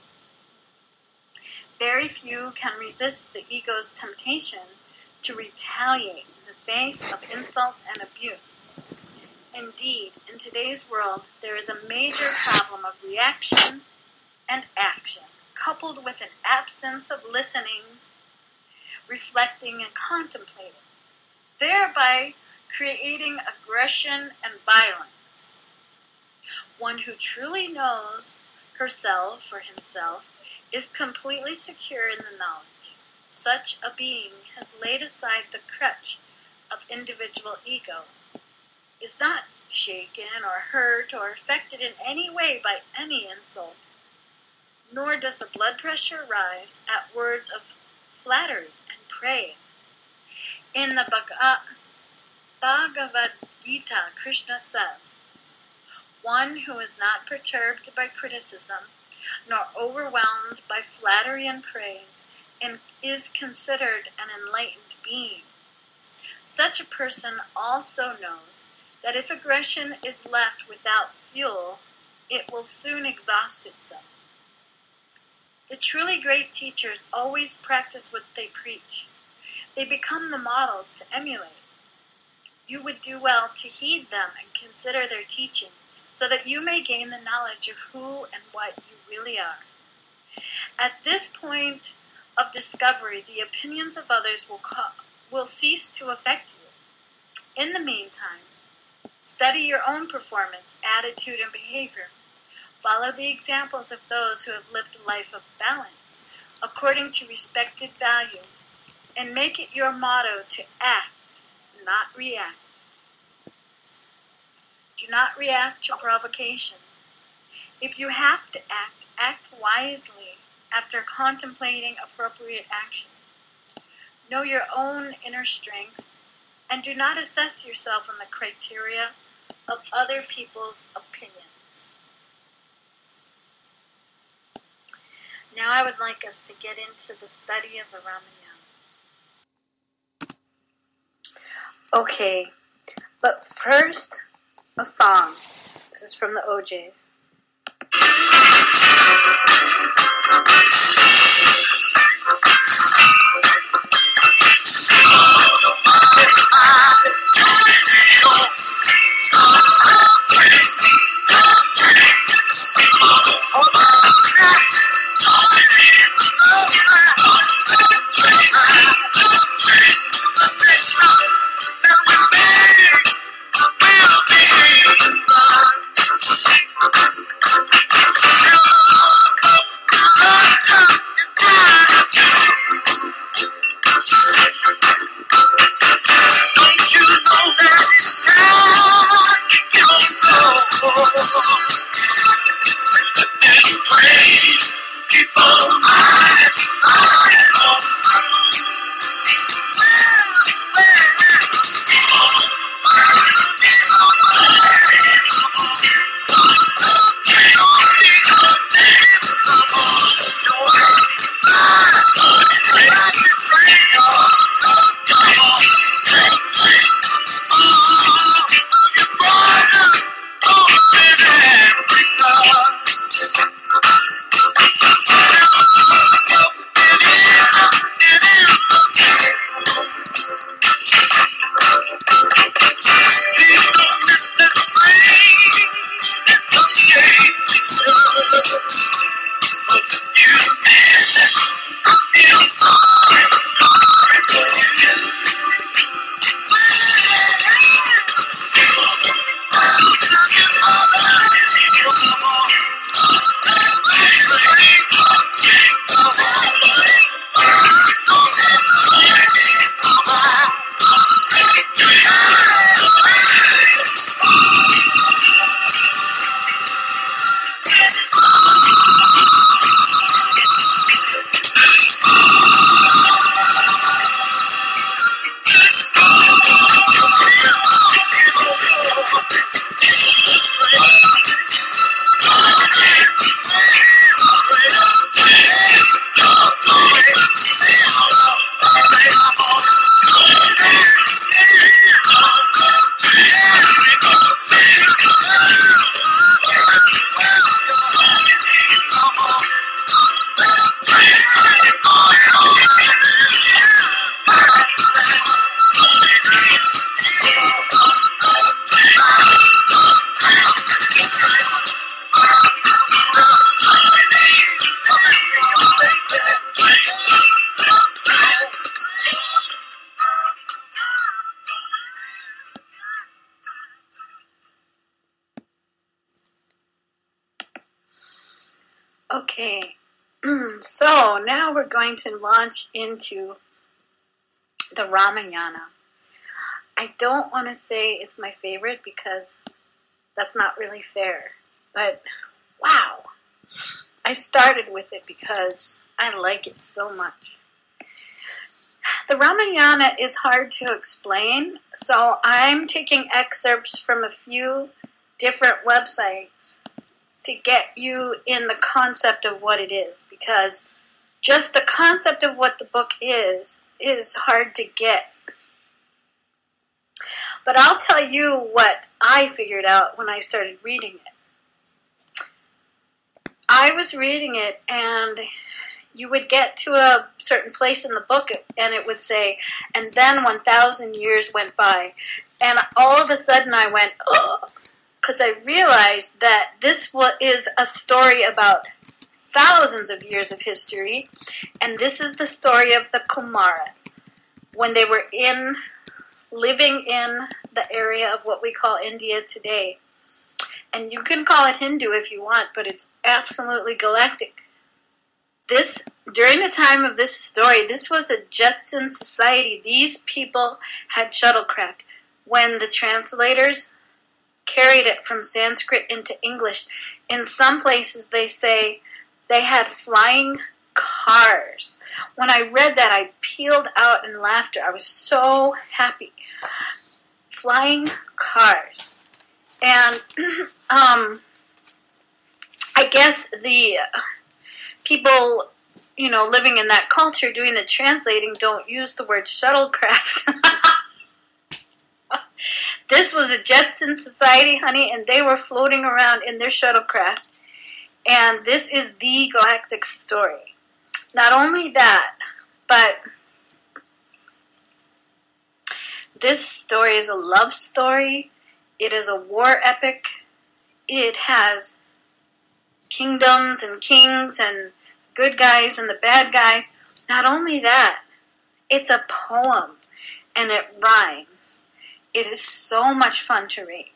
Very few can resist the ego's temptation to retaliate in the face of insult and abuse. Indeed, in today's world, there is a major problem of reaction and action, coupled with an absence of listening, reflecting, and contemplating, thereby creating aggression and violence. One who truly knows herself or himself is completely secure in the knowledge. Such a being has laid aside the crutch of individual ego, is not shaken or hurt or affected in any way by any insult, nor does the blood pressure rise at words of flattery and praise. In the Bhagavad Gita, Krishna says, "One who is not perturbed by criticism, nor overwhelmed by flattery and praise, and is considered an enlightened being. Such a person also knows that if aggression is left without fuel, it will soon exhaust itself." The truly great teachers always practice what they preach. They become the models to emulate. You would do well to heed them and consider their teachings, so that you may gain the knowledge of who and what you really are. At this point of discovery, the opinions of others will cease to affect you. In the meantime, study your own performance, attitude, and behavior. Follow the examples of those who have lived a life of balance, according to respected values, and make it your motto to act, not react. Do not react to provocation. If you have to act, act wisely after contemplating appropriate action. Know your own inner strength, and do not assess yourself on the criteria of other people's opinions. Now I would like us to get into the study of the Ramayana. Okay, but first, a song. This is from the OJs. Okay, so now we're going to launch into the Ramayana. I don't want to say it's my favorite because that's not really fair, but wow, I started with it because I like it so much. The Ramayana is hard to explain, so I'm taking excerpts from a few different websites to get you in the concept of what it is, because just the concept of what the book is hard to get. But I'll tell you what I figured out when I started reading it. I was reading it, and you would get to a certain place in the book, and it would say, and then 1,000 years went by. And all of a sudden I went, oh, because I realized that this is a story about thousands of years of history, and this is the story of the Kumaras when they were living in the area of what we call India today. And you can call it Hindu if you want, but it's absolutely galactic. During the time of this story, this was a Jetson society. These people had shuttlecraft. When the translators carried it from Sanskrit into English, in some places they say they had flying cars. When I read that, I peeled out in laughter. I was so happy. Flying cars. And I guess the people, living in that culture doing the translating don't use the word shuttlecraft. This was a Jetson society, honey, and they were floating around in their shuttlecraft. And this is the galactic story. Not only that, but this story is a love story. It is a war epic. It has kingdoms and kings and good guys and the bad guys. Not only that, it's a poem and it rhymes. It is so much fun to read.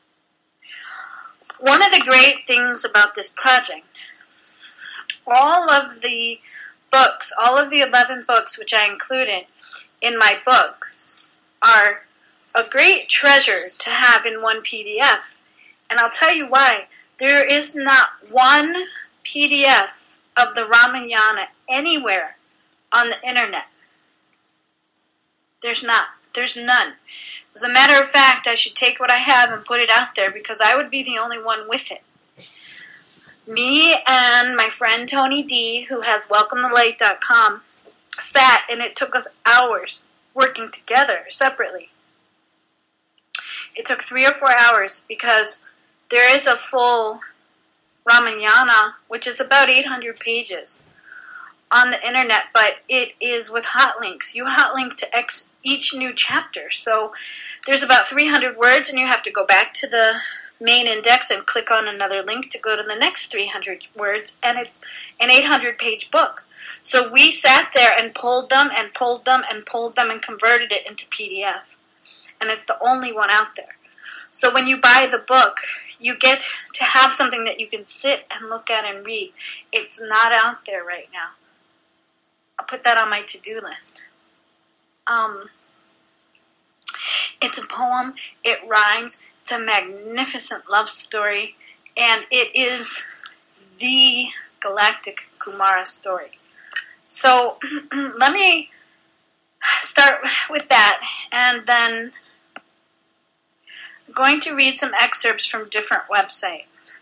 One of the great things about this project, all of the books, all of the 11 books which I included in my book are a great treasure to have in one PDF. And I'll tell you why. There is not one PDF of the Ramayana anywhere on the internet. There's not. There's none. As a matter of fact, I should take what I have and put it out there because I would be the only one with it. Me and my friend Tony D, who has WelcomeTheLight.com, sat, and it took us hours working together separately. It took 3 or 4 hours because there is a full Ramayana, which is about 800 pages on the internet, but it is with hot links. You hot link to each new chapter. So there's about 300 words, and you have to go back to the main index and click on another link to go to the next 300 words, and it's an 800-page book. So we sat there and pulled them and pulled them and pulled them and converted it into PDF. And it's the only one out there. So when you buy the book, you get to have something that you can sit and look at and read. It's not out there right now. I'll put that on my to-do list. It's a poem, it rhymes, it's a magnificent love story, and it is the galactic Kumara story. So let me start with that, and then I'm going to read some excerpts from different websites.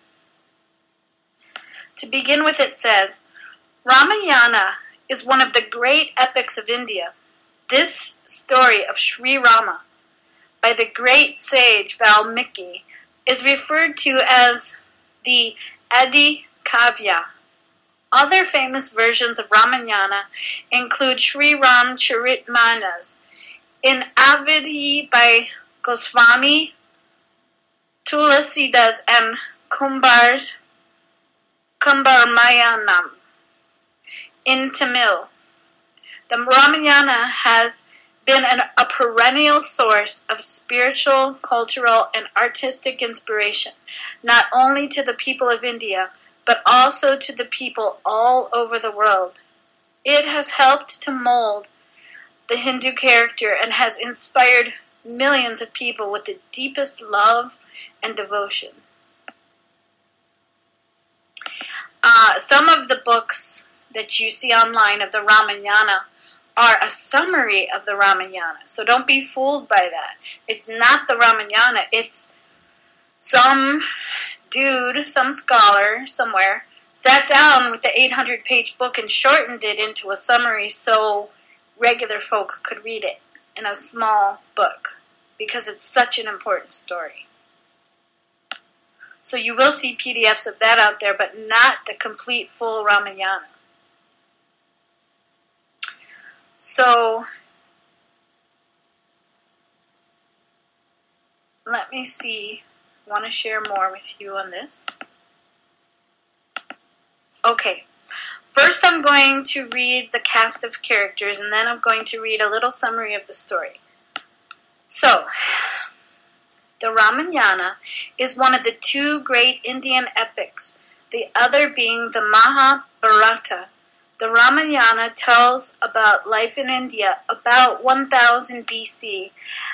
To begin with, it says, Ramayana is one of the great epics of India. This story of Sri Rama by the great sage Valmiki is referred to as the Adi Kavya. Other famous versions of Ramayana include Sri Ram Charitmanas in Avidhi by Goswami, Tulasidas, and Kumbarmayanam in Tamil. The Ramayana has been a perennial source of spiritual, cultural, and artistic inspiration, not only to the people of India, but also to the people all over the world. It has helped to mold the Hindu character and has inspired millions of people with the deepest love and devotion. Some of the books that you see online of the Ramayana are a summary of the Ramayana. So don't be fooled by that. It's not the Ramayana. It's some dude, some scholar somewhere, sat down with the 800-page book and shortened it into a summary so regular folk could read it in a small book, because it's such an important story. So you will see PDFs of that out there, but not the complete full Ramayana. So, let me see. I want to share more with you on this. Okay. First I'm going to read the cast of characters, and then I'm going to read a little summary of the story. So, the Ramayana is one of the two great Indian epics, the other being the Mahabharata. The Ramayana tells about life in India about 1000 BCE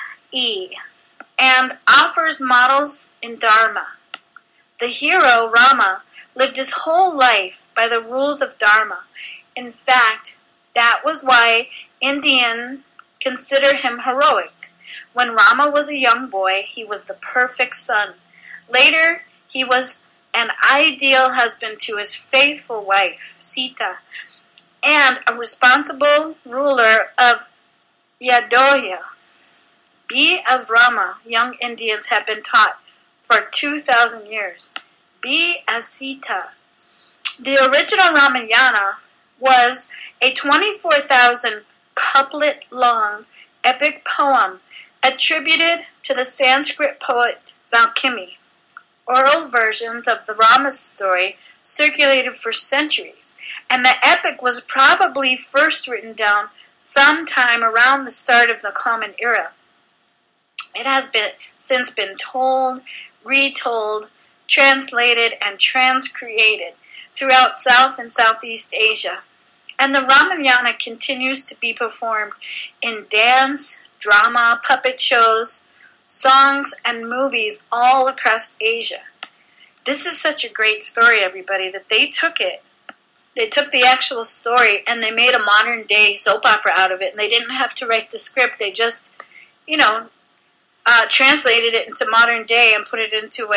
and offers models in Dharma. The hero, Rama, lived his whole life by the rules of Dharma. In fact, that was why Indians consider him heroic. When Rama was a young boy, he was the perfect son. Later, he was an ideal husband to his faithful wife, Sita, and a responsible ruler of Yadodhya. Be as Rama, young Indians have been taught for 2,000 years. Be as Sita. The original Ramayana was a 24,000 couplet-long epic poem attributed to the Sanskrit poet Valmiki. Oral versions of the Rama story circulated for centuries, and the epic was probably first written down sometime around the start of the Common Era. It has since been told, retold, translated, and transcreated throughout South and Southeast Asia. And the Ramayana continues to be performed in dance, drama, puppet shows, songs, and movies all across Asia. This is such a great story, everybody, that they took it. They took the actual story and they made a modern day soap opera out of it, and they didn't have to write the script. They just, translated it into modern day and put it into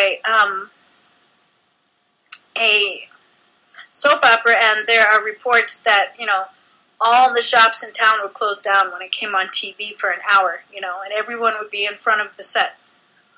a soap opera, and there are reports that, all the shops in town would close down when it came on TV for an hour, and everyone would be in front of the sets.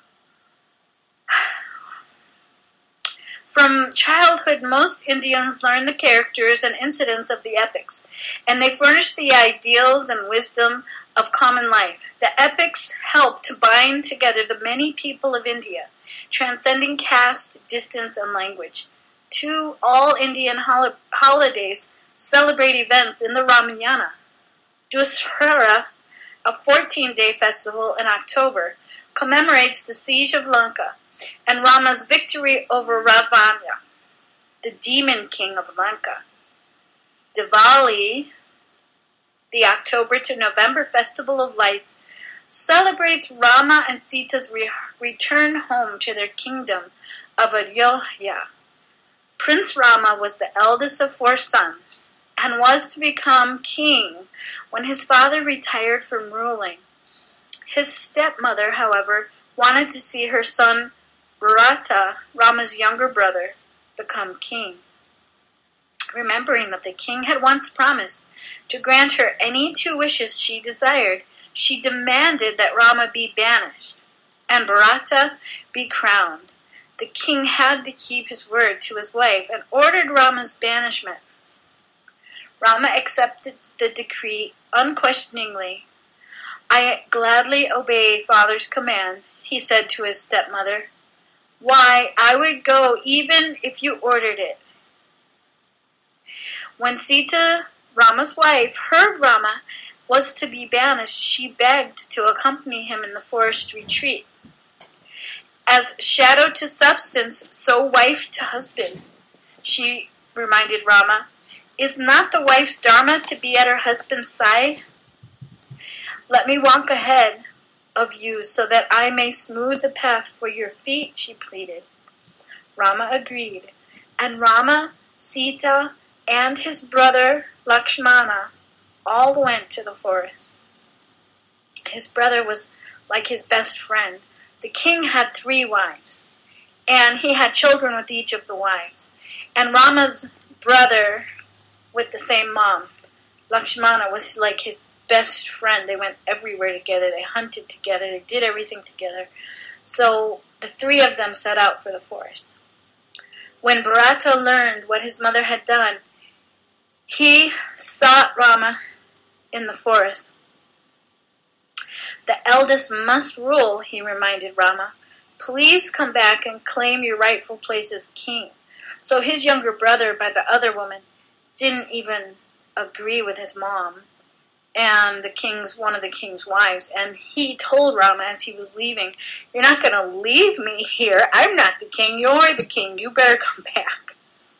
From childhood, most Indians learn the characters and incidents of the epics, and they furnish the ideals and wisdom of common life. The epics help to bind together the many people of India, transcending caste, distance, and language. Two all-Indian holidays celebrate events in the Ramayana. Dussehra, a 14-day festival in October, commemorates the siege of Lanka and Rama's victory over Ravana, the demon king of Lanka. Diwali, the October to November festival of lights, celebrates Rama and Sita's return home to their kingdom of Ayodhya. Prince Rama was the eldest of 4 sons and was to become king when his father retired from ruling. His stepmother, however, wanted to see her son Bharata, Rama's younger brother, become king. Remembering that the king had once promised to grant her any 2 wishes she desired, she demanded that Rama be banished and Bharata be crowned. The king had to keep his word to his wife and ordered Rama's banishment. Rama accepted the decree unquestioningly. "I gladly obey father's command," he said to his stepmother. "Why, I would go even if you ordered it." When Sita, Rama's wife, heard Rama was to be banished, she begged to accompany him in the forest retreat. "As shadow to substance, so wife to husband," she reminded Rama. "Is not the wife's dharma to be at her husband's side? Let me walk ahead of you so that I may smooth the path for your feet," she pleaded. Rama agreed, and Rama, Sita, and his brother Lakshmana all went to the forest. His brother was like his best friend. The king had 3 wives, and he had children with each of the wives. And Rama's brother with the same mom, Lakshmana, was like his best friend. They went everywhere together. They hunted together. They did everything together. So the 3 of them set out for the forest. When Bharata learned what his mother had done, he sought Rama in the forest. "The eldest must rule," he reminded Rama. "Please come back and claim your rightful place as king." So his younger brother, by the other woman, didn't even agree with his mom and one of the king's wives. And he told Rama as he was leaving, "You're not going to leave me here. I'm not the king. You're the king. You better come back."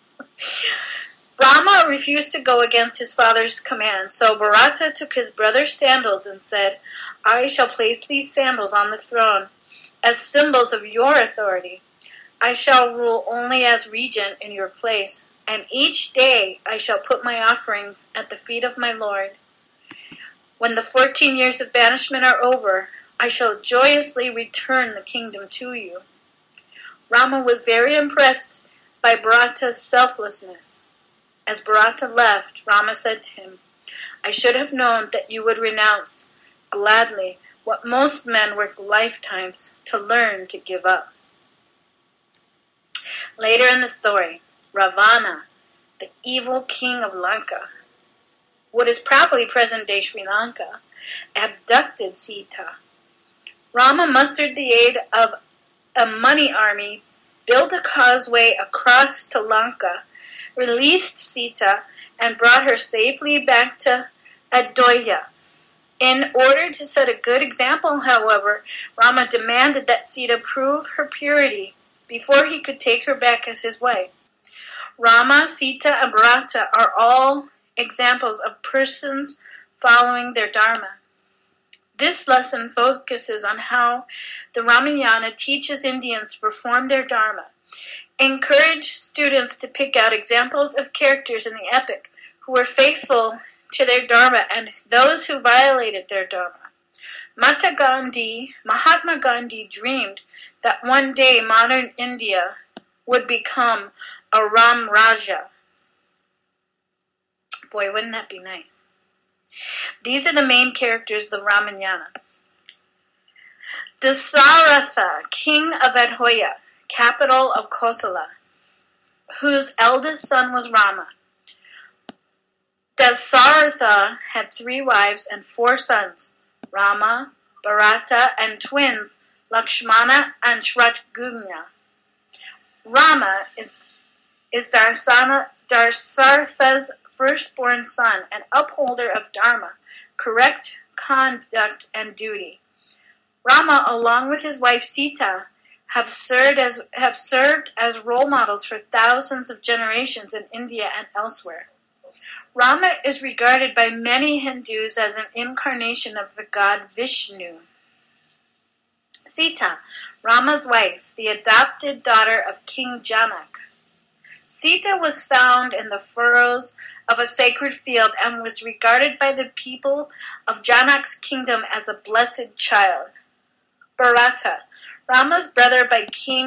Rama refused to go against his father's command, so Bharata took his brother's sandals and said, "I shall place these sandals on the throne as symbols of your authority. I shall rule only as regent in your place, and each day I shall put my offerings at the feet of my Lord. When the 14 years of banishment are over, I shall joyously return the kingdom to you." Rama was very impressed by Bharata's selflessness. As Bharata left, Rama said to him, "I should have known that you would renounce gladly what most men work lifetimes to learn to give up." Later in the story, Ravana, the evil king of Lanka, what is probably present-day Sri Lanka, abducted Sita. Rama mustered the aid of a money army, built a causeway across to Lanka, released Sita, and brought her safely back to Ayodhya. In order to set a good example, however, Rama demanded that Sita prove her purity before he could take her back as his wife. Rama, Sita, and Bharata are all examples of persons following their dharma. This lesson focuses on how the Ramayana teaches Indians to perform their dharma. Encourage students to pick out examples of characters in the epic who were faithful to their dharma and those who violated their dharma. Mahatma Gandhi dreamed that one day modern India would become a Ram Raja. Boy, wouldn't that be nice? These are the main characters of the Ramayana. Dasaratha, king of Ayodhya, capital of Kosala, whose eldest son was Rama. Dasaratha had 3 wives and 4 sons, Rama, Bharata, and twins Lakshmana and Shatrugna. Rama is Dasaratha's firstborn son and upholder of dharma, correct conduct, and duty. Rama, along with his wife Sita, have served as role models for thousands of generations in India and elsewhere. Rama is regarded by many Hindus as an incarnation of the god Vishnu. Sita, Rama's wife, the adopted daughter of King Janak. Sita was found in the furrows of a sacred field and was regarded by the people of Janak's kingdom as a blessed child. Bharata, Rama's brother by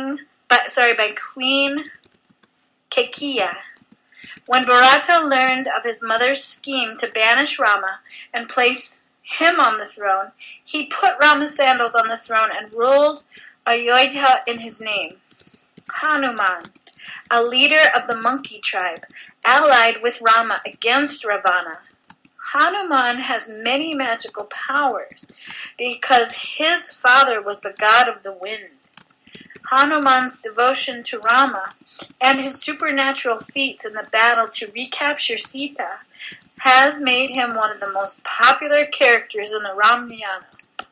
Queen Kekiya. When Bharata learned of his mother's scheme to banish Rama and place him on the throne, he put Rama's sandals on the throne and ruled Ayodhya in his name. Hanuman, a leader of the monkey tribe, allied with Rama against Ravana. Hanuman has many magical powers because his father was the god of the wind. Hanuman's devotion to Rama and his supernatural feats in the battle to recapture Sita has made him one of the most popular characters in the Ramayana.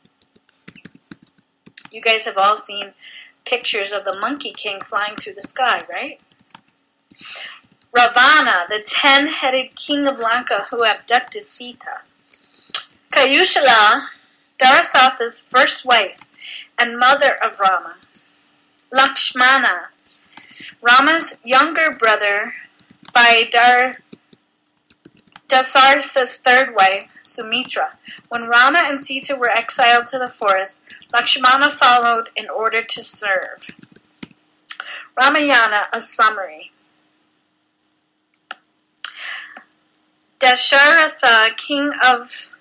You guys have all seen pictures of the Monkey King flying through the sky, right? Ravana, the 10-headed king of Lanka who abducted Sita. Kayushala, Darasatha's first wife and mother of Rama. Lakshmana, Rama's younger brother by Dasartha's third wife, Sumitra. When Rama and Sita were exiled to the forest, Lakshmana followed in order to serve. Ramayana, a summary. Dasharatha, king of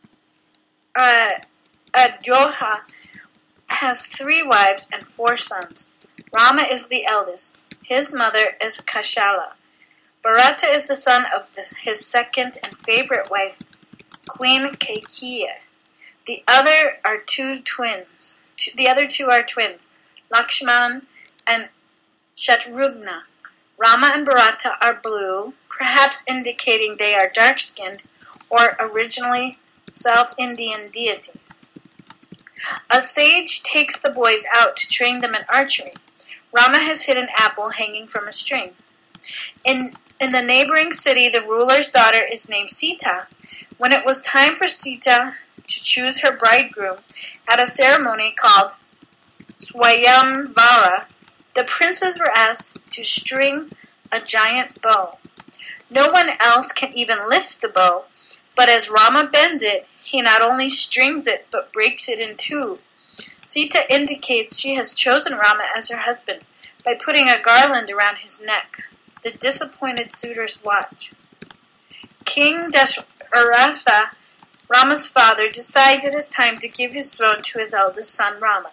Ayodhya, has 3 wives and 4 sons. Rama is the eldest. His mother is Kaushala. Bharata is the son of his second and favorite wife, Queen Kekiya. The other 2 are twins, Lakshman and Shatrughna. Rama and Bharata are blue, perhaps indicating they are dark-skinned or originally South Indian deities. A sage takes the boys out to train them in archery. Rama has hid an apple hanging from a string. In the neighboring city, the ruler's daughter is named Sita. When it was time for Sita to choose her bridegroom at a ceremony called Swayamvara, the princes were asked to string a giant bow. No one else can even lift the bow, but as Rama bends it, he not only strings it, but breaks it in 2. Sita indicates she has chosen Rama as her husband by putting a garland around his neck. The disappointed suitors watch. King Dasharatha, Rama's father, decides it is time to give his throne to his eldest son Rama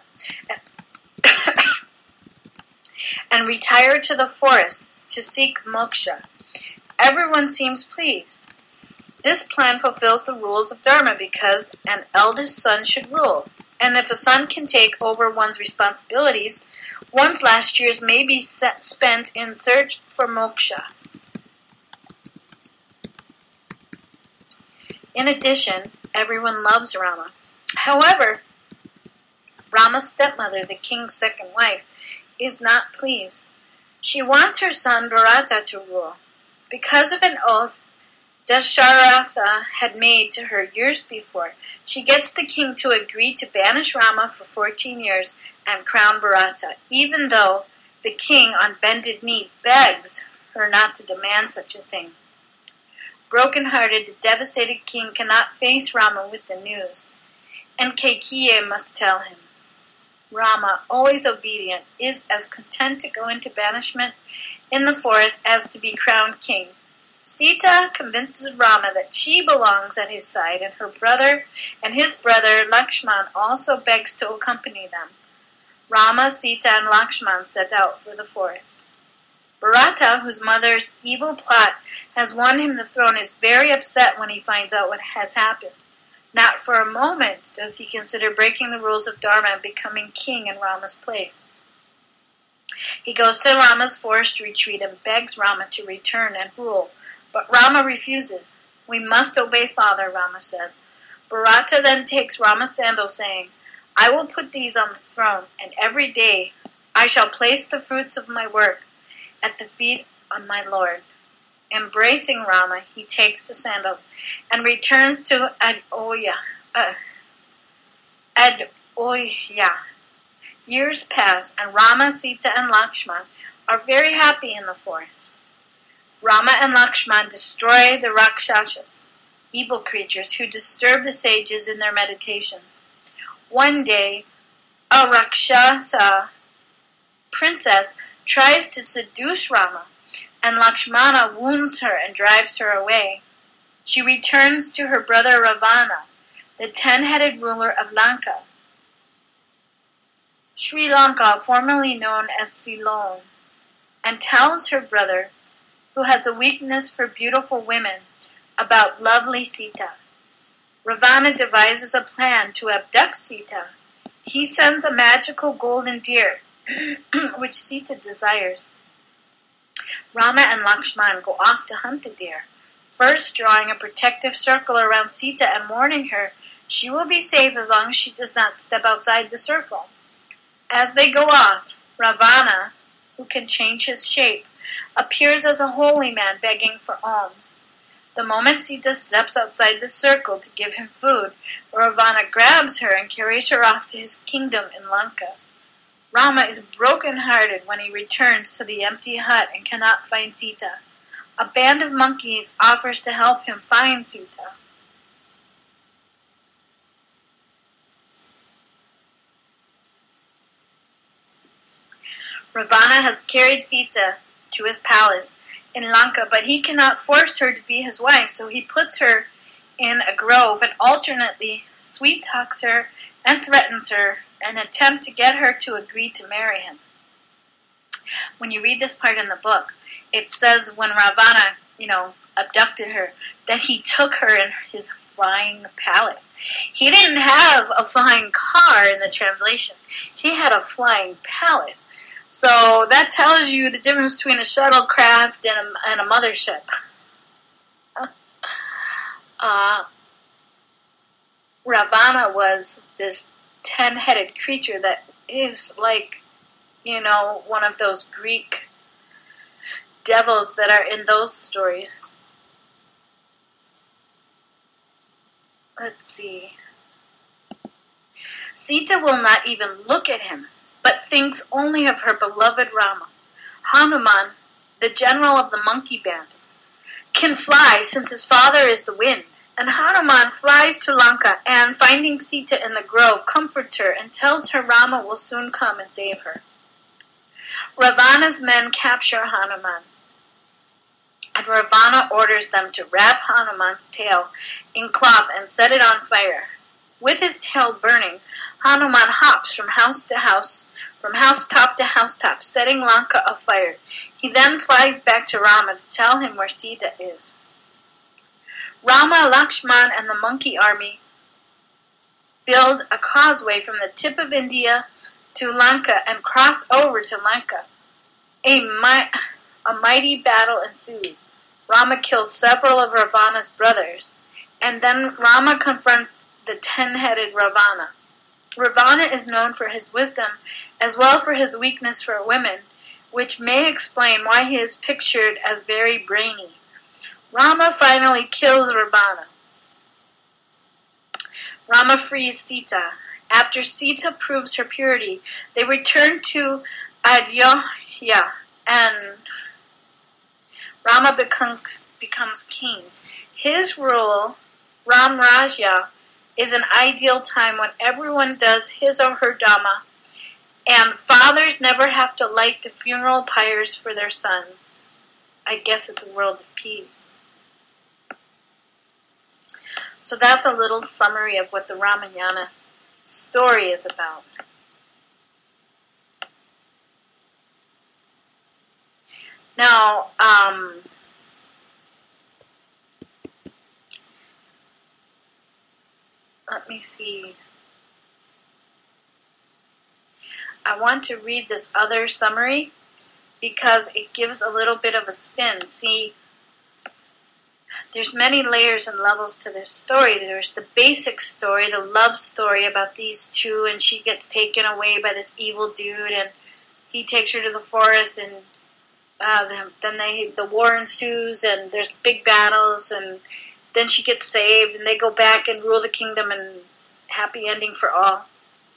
and retire to the forests to seek moksha. Everyone seems pleased. This plan fulfills the rules of Dharma because an eldest son should rule, and if a son can take over one's responsibilities, one's last years may be spent in search for moksha. In addition, everyone loves Rama. However, Rama's stepmother, the king's second wife, is not pleased. She wants her son Bharata to rule. Because of an oath Dasharatha had made to her years before, she gets the king to agree to banish Rama for 14 years and crown Bharata, even though the king on bended knee begs her not to demand such a thing. Broken-hearted, the devastated king cannot face Rama with the news, and Kekiya must tell him. Rama, always obedient, is as content to go into banishment in the forest as to be crowned king. Sita convinces Rama that she belongs at his side, and his brother Lakshman also begs to accompany them. Rama, Sita, and Lakshman set out for the forest. Bharata, whose mother's evil plot has won him the throne, is very upset when he finds out what has happened. Not for a moment does he consider breaking the rules of Dharma and becoming king in Rama's place. He goes to Rama's forest retreat and begs Rama to return and rule, but Rama refuses. "We must obey father," Rama says. Bharata then takes Rama's sandals, saying, "I will put these on the throne, and every day I shall place the fruits of my work at the feet of my Lord." Embracing Rama, he takes the sandals and returns to Ayodhya. Years pass, and Rama, Sita, and Lakshman are very happy in the forest. Rama and Lakshman destroy the Rakshasas, evil creatures who disturb the sages in their meditations. One day, a Rakshasa princess tries to seduce Rama, and Lakshmana wounds her and drives her away. She returns to her brother Ravana, the 10-headed ruler of Lanka, Sri Lanka, formerly known as Ceylon, and tells her brother, who has a weakness for beautiful women, about lovely Sita. Ravana devises a plan to abduct Sita. He sends a magical golden deer, which Sita desires. Rama and Lakshman go off to hunt the deer, first drawing a protective circle around Sita and warning her she will be safe as long as she does not step outside the circle. As they go off, Ravana, who can change his shape, appears as a holy man begging for alms. The moment Sita steps outside the circle to give him food, Ravana grabs her and carries her off to his kingdom in Lanka. Rama is broken-hearted when he returns to the empty hut and cannot find Sita. A band of monkeys offers to help him find Sita. Ravana has carried Sita to his palace in Lanka, but he cannot force her to be his wife, so he puts her in a grove and alternately sweet-talks her and threatens her in an attempt to get her to agree to marry him. When you read this part in the book, it says when Ravana, abducted her, that he took her in his flying palace. He didn't have a flying car in the translation. He had a flying palace. So that tells you the difference between a shuttlecraft and a mothership. Ravana was this 10-headed creature that is like, one of those Greek devils that are in those stories. Let's see. Sita will not even look at him, but thinks only of her beloved Rama. Hanuman, the general of the monkey band, can fly since his father is the wind. And Hanuman flies to Lanka and, finding Sita in the grove, comforts her and tells her Rama will soon come and save her. Ravana's men capture Hanuman, and Ravana orders them to wrap Hanuman's tail in cloth and set it on fire. With his tail burning, Hanuman hops from housetop to housetop, setting Lanka afire. He then flies back to Rama to tell him where Sita is. Rama, Lakshman, and the monkey army build a causeway from the tip of India to Lanka and cross over to Lanka. A mighty battle ensues. Rama kills several of Ravana's brothers, and then Rama confronts the 10-headed Ravana. Ravana is known for his wisdom as well for his weakness for women, which may explain why he is pictured as very brainy. Rama finally kills Ravana. Rama frees Sita. After Sita proves her purity, they return to Ayodhya, and Rama becomes king. His rule, Ram Rajya, is an ideal time when everyone does his or her dharma, and fathers never have to light the funeral pyres for their sons. I guess it's a world of peace. So that's a little summary of what the Ramayana story is about. Now, let me see. I want to read this other summary because it gives a little bit of a spin. See, there's many layers and levels to this story. There's the basic story, the love story about these two, and she gets taken away by this evil dude, and he takes her to the forest, and then the war ensues, and there's big battles, and then she gets saved, and they go back and rule the kingdom, and happy ending for all.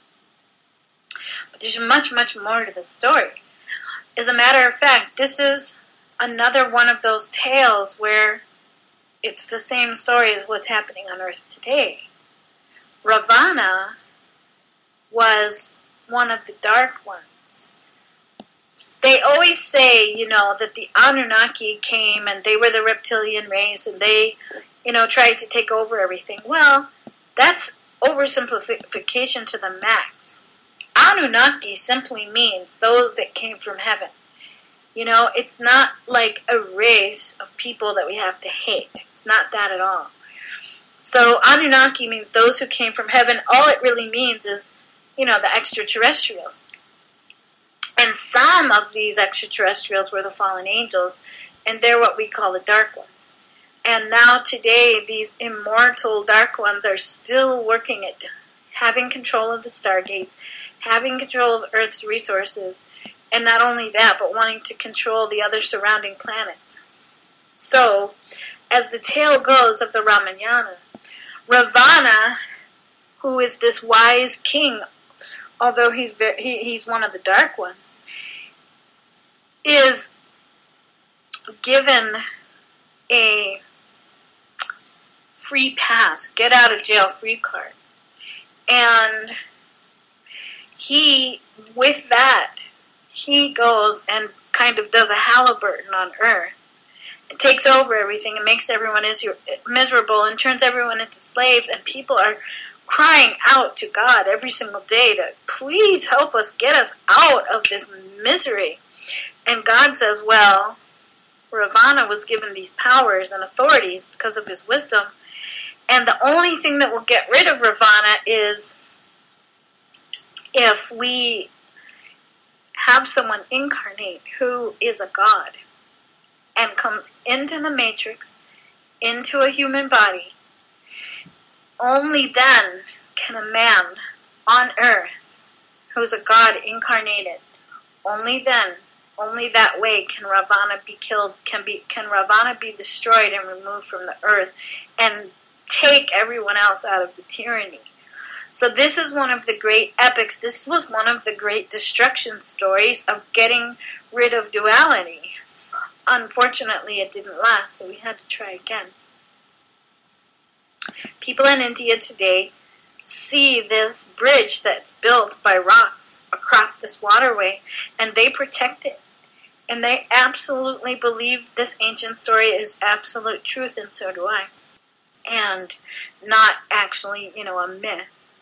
But there's much, much more to the story. As a matter of fact, this is another one of those tales where it's the same story as what's happening on Earth today. Ravana was one of the Dark Ones. They always say, that the Anunnaki came and they were the reptilian race and they, tried to take over everything. Well, that's oversimplification to the max. Anunnaki simply means those that came from heaven. It's not like a race of people that we have to hate. It's not that at all. So Anunnaki means those who came from heaven. All it really means is, the extraterrestrials. And some of these extraterrestrials were the fallen angels, and they're what we call the Dark Ones. And now today, these immortal Dark Ones are still working at having control of the stargates, having control of Earth's resources, and not only that, but wanting to control the other surrounding planets. So, as the tale goes of the Ramayana, Ravana, who is this wise king, although he's one of the Dark Ones, is given a free pass, get out of jail free card. And with that, he goes and kind of does a Halliburton on Earth. It takes over everything and makes everyone miserable and turns everyone into slaves, and people are crying out to God every single day to please help us, get us out of this misery. And God says, well, Ravana was given these powers and authorities because of his wisdom, and the only thing that will get rid of Ravana is if we have someone incarnate who is a god and comes into the matrix, into a human body. Only then can a man on earth who's a god incarnated, only then, only that way can Ravana be killed, can Ravana be destroyed and removed from the earth and take everyone else out of the tyranny. So this is one of the great epics. This was one of the great destruction stories of getting rid of duality. Unfortunately, it didn't last, so we had to try again. People in India today see this bridge that's built by rocks across this waterway, and they protect it. And they absolutely believe this ancient story is absolute truth, and so do I. And not actually, a myth.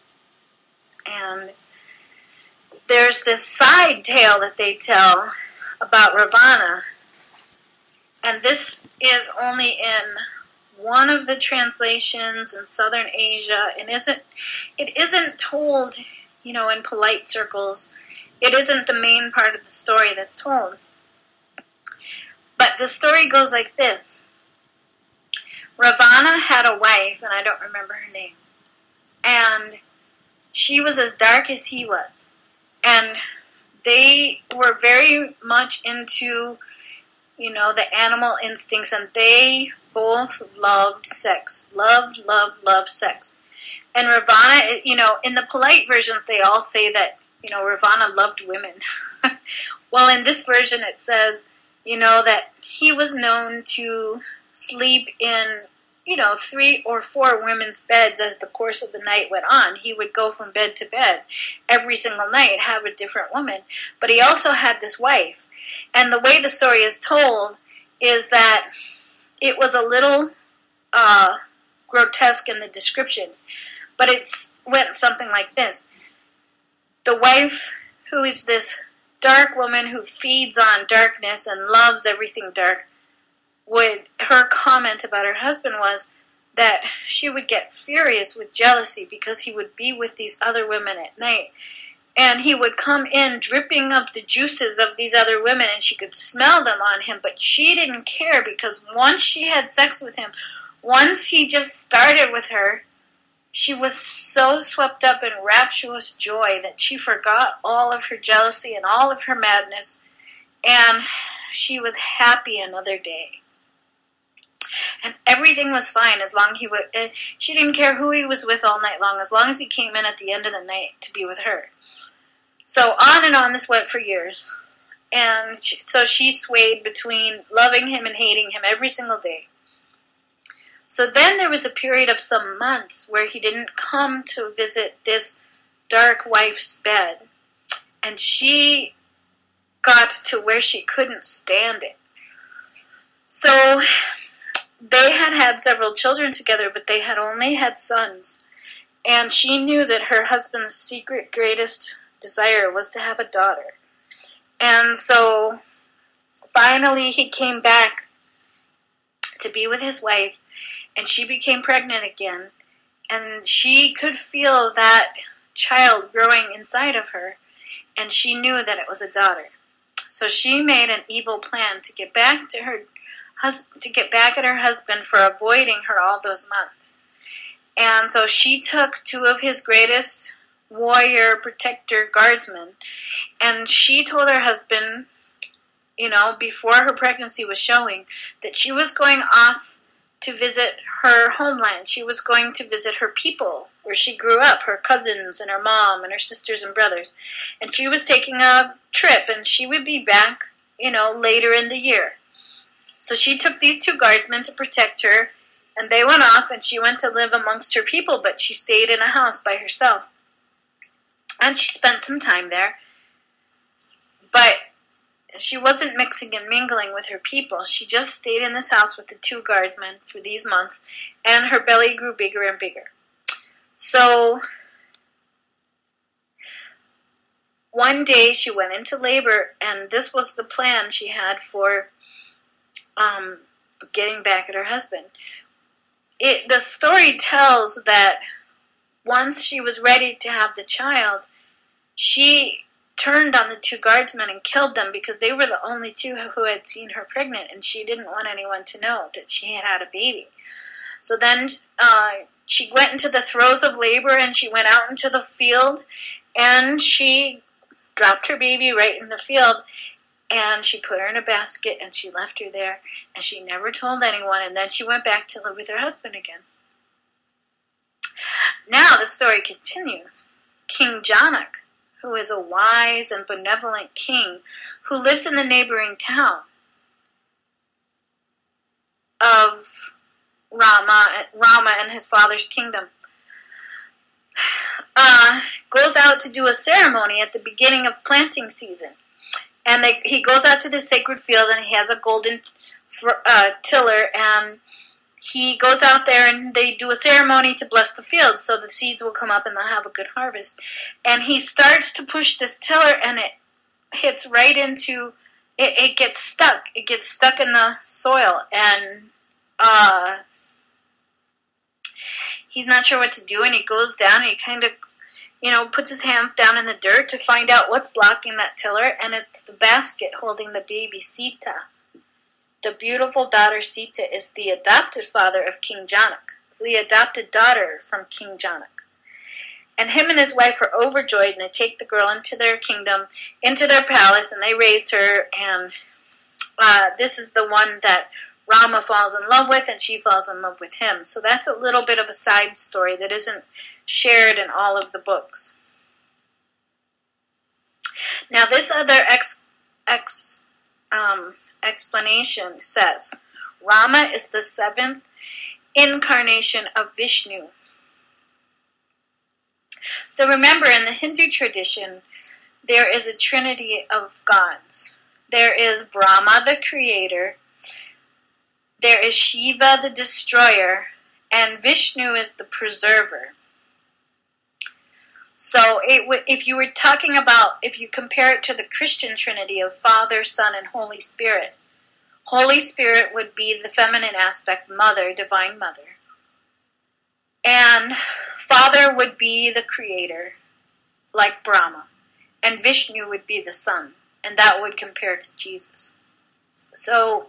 And there's this side tale that they tell about Ravana. And this is only in one of the translations in Southern Asia. And it isn't told, in polite circles. It isn't the main part of the story that's told. But the story goes like this. Ravana had a wife, and I don't remember her name. And she was as dark as he was. And they were very much into, the animal instincts, and they both loved sex. Loved sex. And Ravana, in the polite versions, they all say that, Ravana loved women. Well, in this version, it says, that he was known to sleep in 3 or 4 women's beds as the course of the night went on. He would go from bed to bed every single night, have a different woman. But he also had this wife. And the way the story is told is that it was a little grotesque in the description. But it went something like this. The wife, who is this dark woman who feeds on darkness and loves everything dark, her comment about her husband was that she would get furious with jealousy because he would be with these other women at night. And he would come in dripping of the juices of these other women, and she could smell them on him, but she didn't care because once she had sex with him, once he just started with her, she was so swept up in rapturous joy that she forgot all of her jealousy and all of her madness, and she was happy another day. And everything was fine as long she didn't care who he was with all night long, as long as he came in at the end of the night to be with her. So on and on this went for years. And so she swayed between loving him and hating him every single day. So then there was a period of some months where he didn't come to visit this dark wife's bed. and she got to where she couldn't stand it. So they had had several children together, but they had only had sons. And she knew that her husband's secret greatest desire was to have a daughter. And so finally he came back to be with his wife, and she became pregnant again. And she could feel that child growing inside of her, and she knew that it was a daughter. So she made an evil plan to get back at her husband for avoiding her all those months. And so she took 2 of his greatest warrior protector guardsmen, and she told her husband, before her pregnancy was showing, that she was going off to visit her homeland. She was going to visit her people where she grew up, her cousins and her mom and her sisters and brothers. And she was taking a trip, and she would be back, later in the year. So she took these 2 guardsmen to protect her, and they went off, and she went to live amongst her people, but she stayed in a house by herself. And she spent some time there. But she wasn't mixing and mingling with her people. She just stayed in this house with the 2 guardsmen for these months, and her belly grew bigger and bigger. So one day she went into labor, and this was the plan she had for getting back at her husband. The story tells that once she was ready to have the child, she turned on the 2 guardsmen and killed them because they were the only 2 who had seen her pregnant, and she didn't want anyone to know that she had had a baby. So then she went into the throes of labor, and she went out into the field, and she dropped her baby right in the field, and she put her in a basket, and she left her there, and she never told anyone, and then she went back to live with her husband again. Now the story continues. King Janak, who is a wise and benevolent king who lives in the neighboring town of Rama and his father's kingdom, goes out to do a ceremony at the beginning of planting season. And he goes out to this sacred field, and he has a golden tiller, and he goes out there, and they do a ceremony to bless the field so the seeds will come up and they'll have a good harvest. And he starts to push this tiller, and it hits right into, it gets stuck. It gets stuck in the soil, and he's not sure what to do, and he goes down, and he kind of puts his hands down in the dirt to find out what's blocking that tiller, and it's the basket holding the baby Sita. The beautiful daughter Sita is the adopted father of King Janak, the adopted daughter from King Janak. And him and his wife are overjoyed, and they take the girl into their kingdom, into their palace, and they raise her, and this is the one that Rama falls in love with, and she falls in love with him. So that's a little bit of a side story that isn't shared in all of the books. Now this other explanation says, Rama is the 7th incarnation of Vishnu. So remember, in the Hindu tradition, there is a trinity of gods. There is Brahma, the creator, there is Shiva, the destroyer, and Vishnu is the preserver. So if you were talking about, if you compare it to the Christian trinity of Father, Son, and Holy Spirit would be the feminine aspect, Mother, Divine Mother. And Father would be the creator, like Brahma. And Vishnu would be the Son, and that would compare to Jesus. So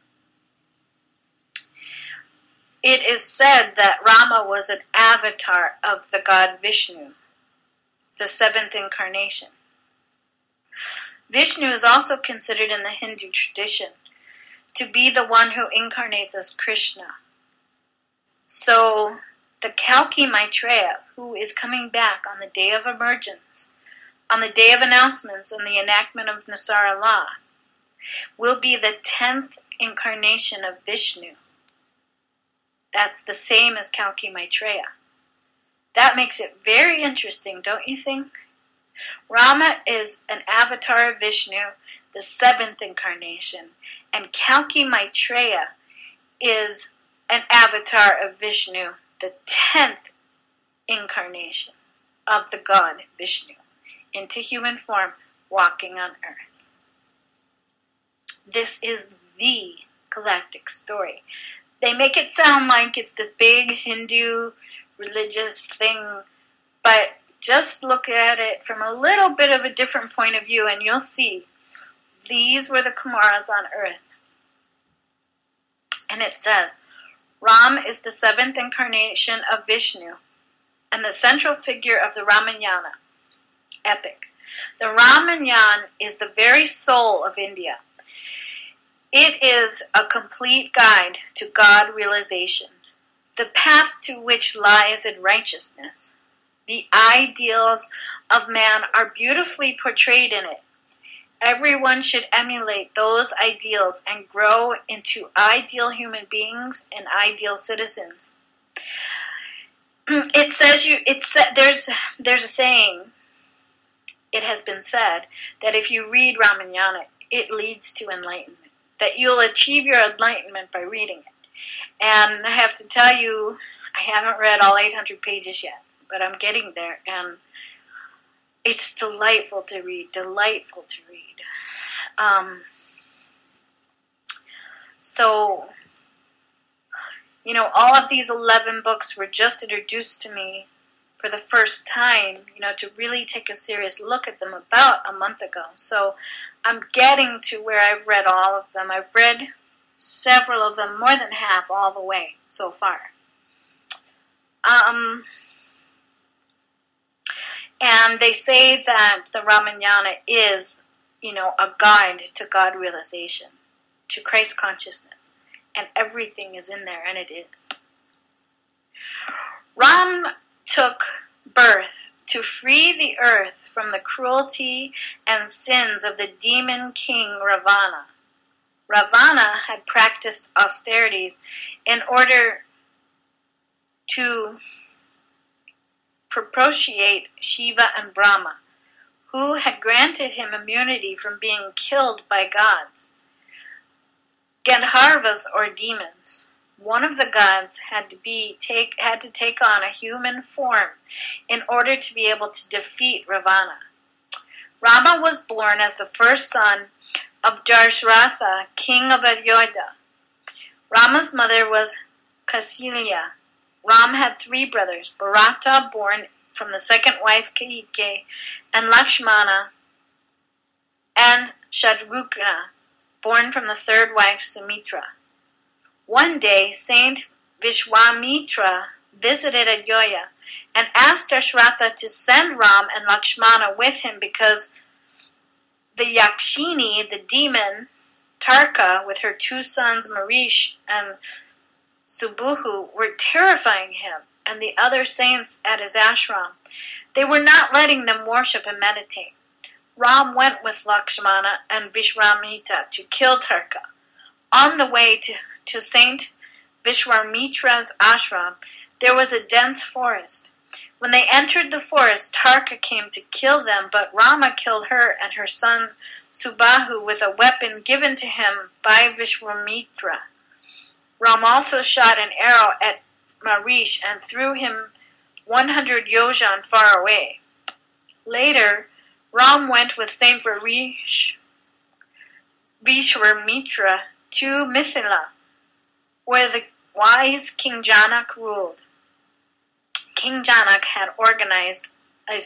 it is said that Rama was an avatar of the god Vishnu, the 7th incarnation. Vishnu is also considered in the Hindu tradition to be the one who incarnates as Krishna. So the Kalki Maitreya, who is coming back on the day of emergence, on the day of announcements and the enactment of Nasara law, will be the 10th incarnation of Vishnu. That's the same as Kalki Maitreya. That makes it very interesting, don't you think? Rama is an avatar of Vishnu, the 7th incarnation, and Kalki Maitreya is an avatar of Vishnu, the 10th incarnation of the god Vishnu, into human form, walking on earth. This is the galactic story. They make it sound like it's this big Hindu religious thing, but just look at it from a little bit of a different point of view and you'll see these were the Kumaras on earth. And it says, Ram is the 7th incarnation of Vishnu and the central figure of the Ramayana epic. The Ramayana is the very soul of India. It is a complete guide to God realization, the path to which lies in righteousness. The ideals of man are beautifully portrayed in it. Everyone should emulate those ideals and grow into ideal human beings and ideal citizens. There's a saying, it has been said, that if you read Ramayana, it leads to enlightenment. That you'll achieve your enlightenment by reading it. And I have to tell you, I haven't read all 800 pages yet, but I'm getting there, and it's delightful to read, So, all of these 11 books were just introduced to me for the first time, to really take a serious look at them about a month ago. So I'm getting to where I've read all of them. I've read several of them, more than half all the way so far. And they say that the Ramayana is, a guide to God realization, to Christ consciousness. And everything is in there, and it is. Ram took birth to free the earth from the cruelty and sins of the demon king Ravana. Ravana had practiced austerities in order to propitiate Shiva and Brahma, who had granted him immunity from being killed by gods. Gandharvas, or demons. One of the gods had to take on a human form in order to be able to defeat Ravana. Rama was born as the first son of Darsharatha, king of Ayodhya. Rama's mother was Kausalya. Ram had 3 brothers, Bharata, born from the second wife Kaikeyi, and Lakshmana, and Shatrugna, born from the 3rd wife Sumitra. One day, Saint Vishwamitra visited Ayodhya and asked Darsharatha to send Ram and Lakshmana with him because the Yakshini, the demon, Tarka, with her 2 sons Marish and Subbuhu, were terrifying him and the other saints at his ashram. They were not letting them worship and meditate. Ram went with Lakshmana and Vishwamitra to kill Tarka. On the way to Saint Vishwamitra's ashram, there was a dense forest. When they entered the forest, Tarka came to kill them, but Rama killed her and her son Subbahu with a weapon given to him by Vishwamitra. Ram also shot an arrow at Marish and threw him 100 yojan far away. Later, Ram went with Saint Vishwamitra to Mithila, where the wise King Janak ruled. King Janak had organized a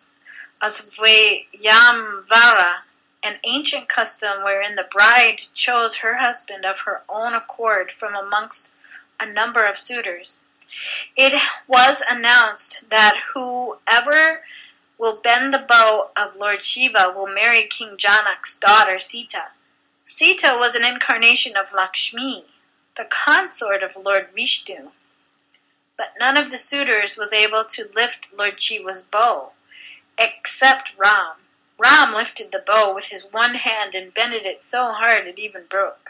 Svayamvara, an ancient custom wherein the bride chose her husband of her own accord from amongst a number of suitors. It was announced that whoever will bend the bow of Lord Shiva will marry King Janak's daughter Sita. Sita was an incarnation of Lakshmi, the consort of Lord Vishnu. But none of the suitors was able to lift Lord Shiva's bow, except Ram. Ram lifted the bow with his one hand and bended it so hard it even broke.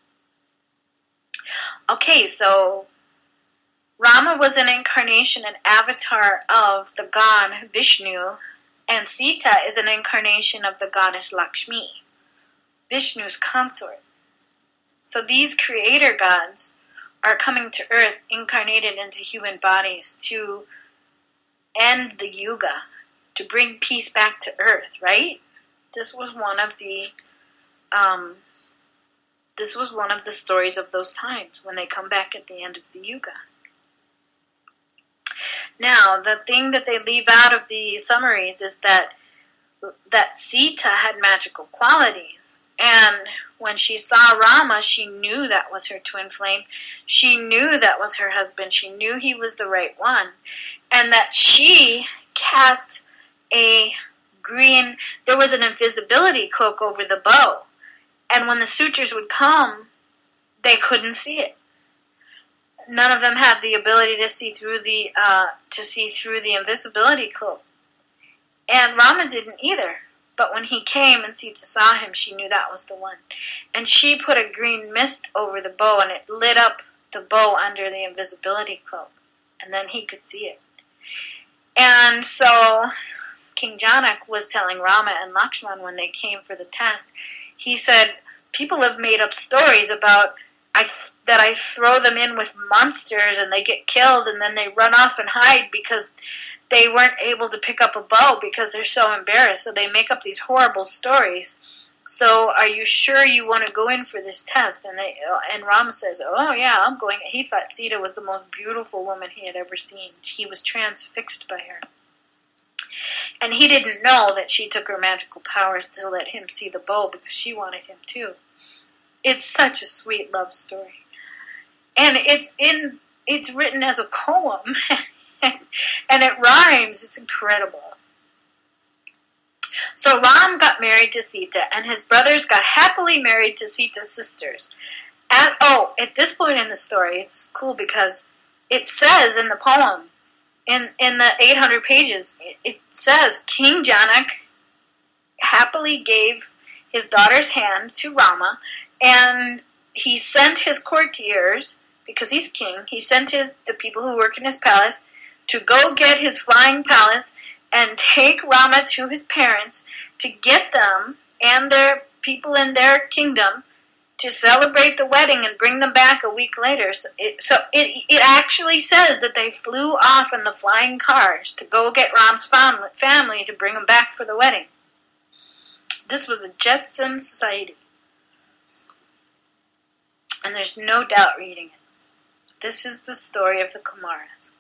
Okay, so Rama was an incarnation, an avatar of the god Vishnu, And Sita is an incarnation of the goddess Lakshmi, Vishnu's consort. So these creator gods are coming to earth incarnated into human bodies to end the yuga, to bring peace back to earth, right? This was one of the stories of those times when they come back at the end of the yuga. Now, the thing that they leave out of the summaries is that Sita had magical qualities. And when she saw Rama, she knew that was her twin flame. She knew that was her husband. She knew he was the right one. And that she cast there was an invisibility cloak over the bow. And when the suitors would come, they couldn't see it. None of them had the ability to see through the invisibility cloak. And Rama didn't either. But when he came and Sita saw him, she knew that was the one. And she put a green mist over the bow, and it lit up the bow under the invisibility cloak. And then he could see it. And so King Janak was telling Rama and Lakshman when they came for the test, he said, people have made up stories about that I throw them in with monsters and they get killed and then they run off and hide because they weren't able to pick up a bow because they're so embarrassed. So they make up these horrible stories. So are you sure you want to go in for this test? And Rama says, oh yeah, I'm going. He thought Sita was the most beautiful woman he had ever seen. He was transfixed by her. And he didn't know that she took her magical powers to let him see the bow because she wanted him too. It's such a sweet love story. And it's written as a poem. And it rhymes. It's incredible. So Ram got married to Sita, and his brothers got happily married to Sita's sisters. At this point in the story, it's cool because it says in the poem, in the 800 pages, it says King Janak happily gave his daughter's hand to Rama, and he sent his courtiers, because he's king, he sent the people who work in his palace to go get his flying palace and take Rama to his parents to get them and their people in their kingdom to celebrate the wedding and bring them back a week later. So it actually says that they flew off in the flying cars to go get Ram's family to bring them back for the wedding. This was a Jetson society. And there's no doubt reading it. This is the story of the Kumaras.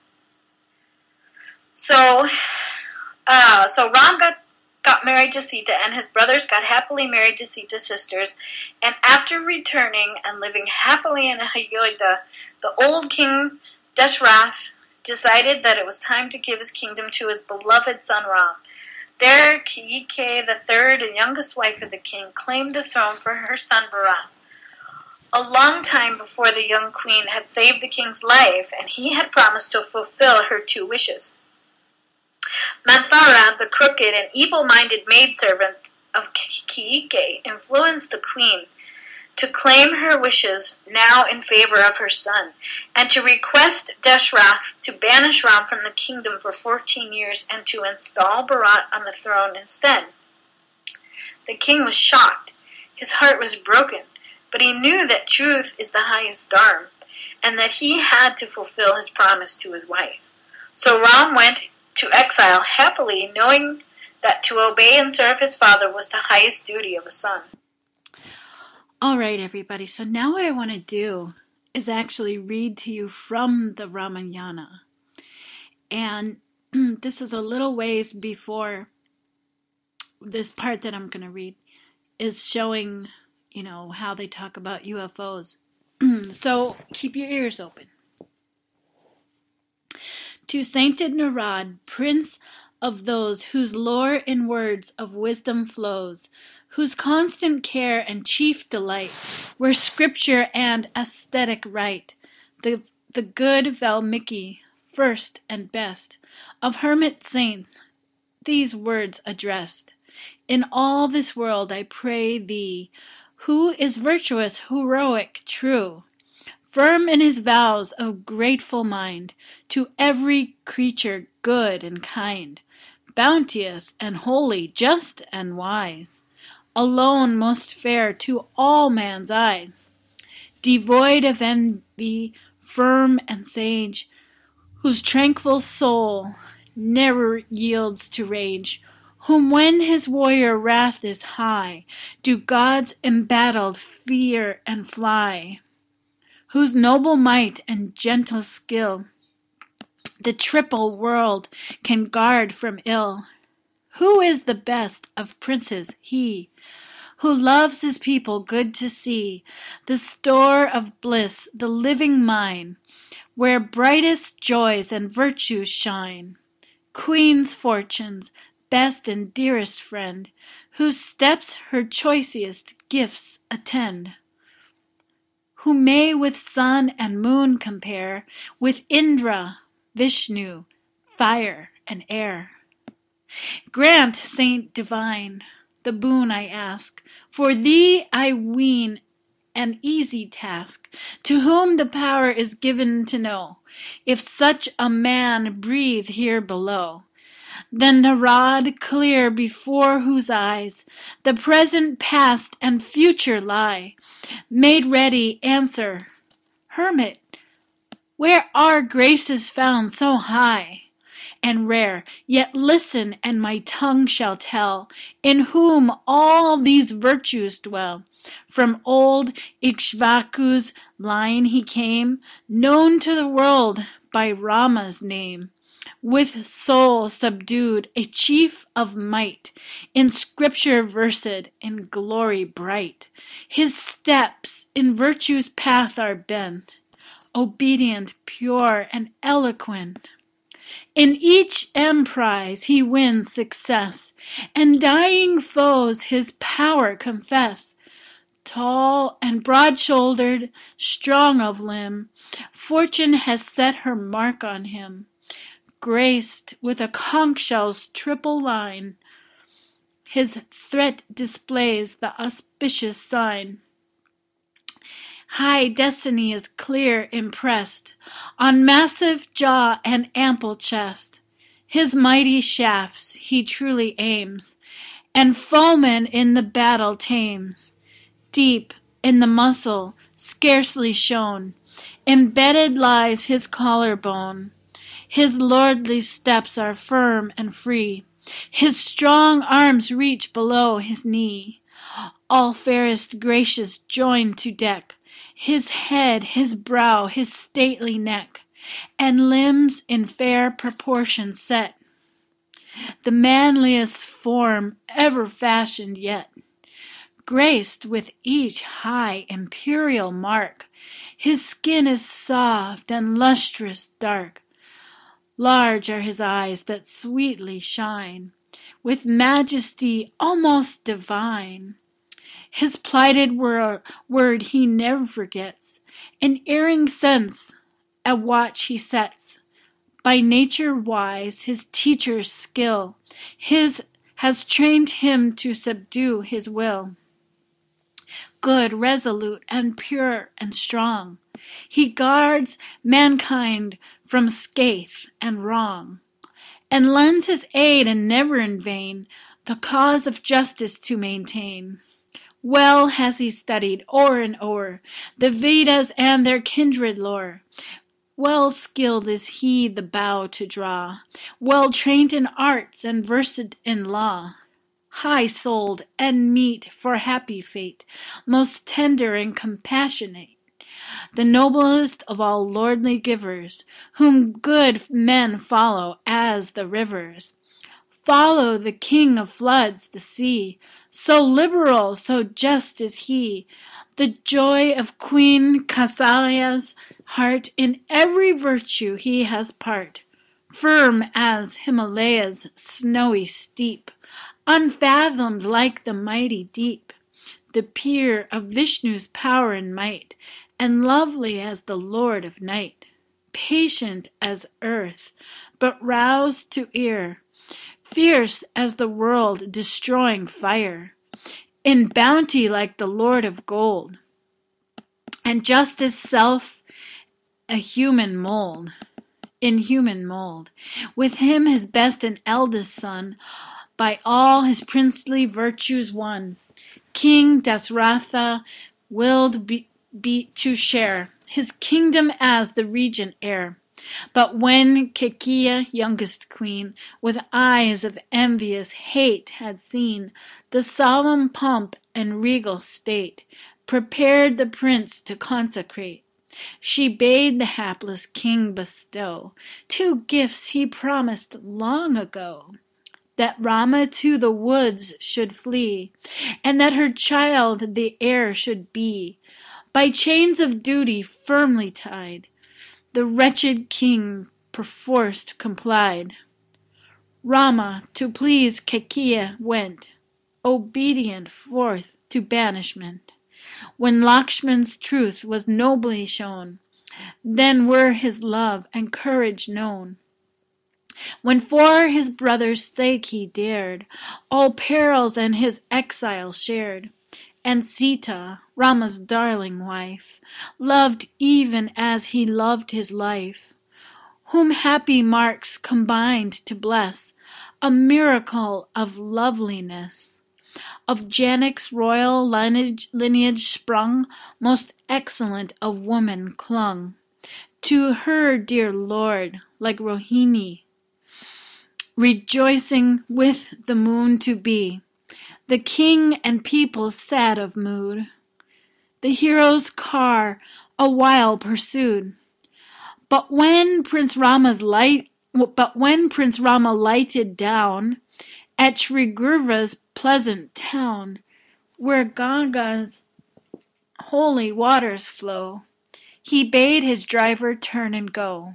So Ram got married to Sita, and his brothers got happily married to Sita's sisters. And after returning and living happily in Ayodhya, the old king Dashrath decided that it was time to give his kingdom to his beloved son Ram. There, Kayikeyi, the third and youngest wife of the king, claimed the throne for her son Bharat. A long time before the young queen had saved the king's life, and he had promised to fulfill her 2 wishes. Manthara, the crooked and evil-minded maidservant of Kayikeyi, influenced the queen to claim her wishes now in favor of her son, and to request Dashrath to banish Ram from the kingdom for 14 years and to install Bharat on the throne instead. The king was shocked. His heart was broken, but he knew that truth is the highest dharma, and that he had to fulfill his promise to his wife. So Ram went to exile happily, knowing that to obey and serve his father was the highest duty of a son. All right, everybody. So now what I want to do is actually read to you from the Ramayana. And this is a little ways before this part that I'm going to read is showing, how they talk about UFOs. So keep your ears open. To sainted Narad, prince of those whose lore in words of wisdom flows, whose constant care and chief delight were scripture and aesthetic right, the good Valmiki, first and best, of hermit saints, these words addressed. In all this world I pray thee, who is virtuous, heroic, true, firm in his vows of grateful mind, to every creature good and kind, bounteous and holy, just and wise, alone most fair to all man's eyes, devoid of envy, firm and sage, whose tranquil soul never yields to rage, whom when his warrior wrath is high, do gods embattled fear and fly, whose noble might and gentle skill the triple world can guard from ill. Who is the best of princes? He who loves his people good to see, the store of bliss, the living mine, where brightest joys and virtues shine. Queen's fortune's best and dearest friend, whose steps her choicest gifts attend, who may with sun and moon compare, with Indra, Vishnu, fire and air. Grant, Saint divine, the boon I ask, for thee I ween an easy task, to whom the power is given to know, if such a man breathe here below. Then the rod clear before whose eyes the present, past, and future lie, made ready answer, Hermit, where are graces found so high and rare? Yet listen, and my tongue shall tell, in whom all these virtues dwell. From old Ikshvaku's line he came, known to the world by Rama's name. With soul subdued, a chief of might, in scripture versed, in glory bright. His steps in virtue's path are bent, obedient, pure, and eloquent. In each emprise he wins success, and dying foes his power confess. Tall and broad-shouldered, strong of limb, fortune has set her mark on him. Graced with a conch shell's triple line, his threat displays the auspicious sign. High destiny is clear impressed on massive jaw and ample chest. His mighty shafts he truly aims, and foemen in the battle tames. Deep in the muscle, scarcely shown, embedded lies his collarbone. His lordly steps are firm and free, his strong arms reach below his knee. All fairest graces join to deck his head, his brow, his stately neck, and limbs in fair proportion set, the manliest form ever fashioned yet. Graced with each high imperial mark, his skin is soft and lustrous dark. Large are his eyes that sweetly shine, with majesty almost divine. His plighted word he never forgets, an erring sense a watch he sets. By nature wise, his teacher's skill has trained him to subdue his will. Good, resolute, and pure and strong, he guards mankind from scathe and wrong, and lends his aid, and never in vain, the cause of justice to maintain. Well has he studied o'er and o'er the Vedas and their kindred lore. Well skilled is he the bow to draw, well trained in arts and versed in law. High-souled and meet for happy fate, most tender and compassionate, the noblest of all lordly givers, whom good men follow as the rivers follow the king of floods, the sea. So liberal, so just is he, the joy of Queen Kausalya's heart. In every virtue he has part, firm as Himalaya's snowy steep, unfathomed like the mighty deep, the peer of Vishnu's power and might, and lovely as the lord of night, patient as earth, but roused to ire, fierce as the world-destroying fire, in bounty like the lord of gold, and justice self a human mold. in human mold. With him his best and eldest son, by all his princely virtues won. King Dasratha willed be to share his kingdom as the regent heir. But when Kekia, youngest queen, with eyes of envious hate had seen the solemn pomp and regal state, prepared the prince to consecrate, she bade the hapless king bestow 2 gifts he promised long ago, that Rama to the woods should flee, and that her child the heir should be. By chains of duty firmly tied, the wretched king perforce complied. Rama, to please Kekia, went, obedient forth to banishment. When Lakshman's truth was nobly shown, then were his love and courage known. When for his brother's sake he dared all perils and his exile shared, and Sita, Rama's darling wife, loved even as he loved his life, whom happy marks combined to bless a miracle of loveliness. Of Janak's royal lineage sprung, most excellent of women clung to her dear lord, like Rohini, rejoicing with the moon to be. The king and people sad of mood, the hero's car a while pursued. But when Prince Rama lighted down at Srigurva's pleasant town, where Ganga's holy waters flow, he bade his driver turn and go.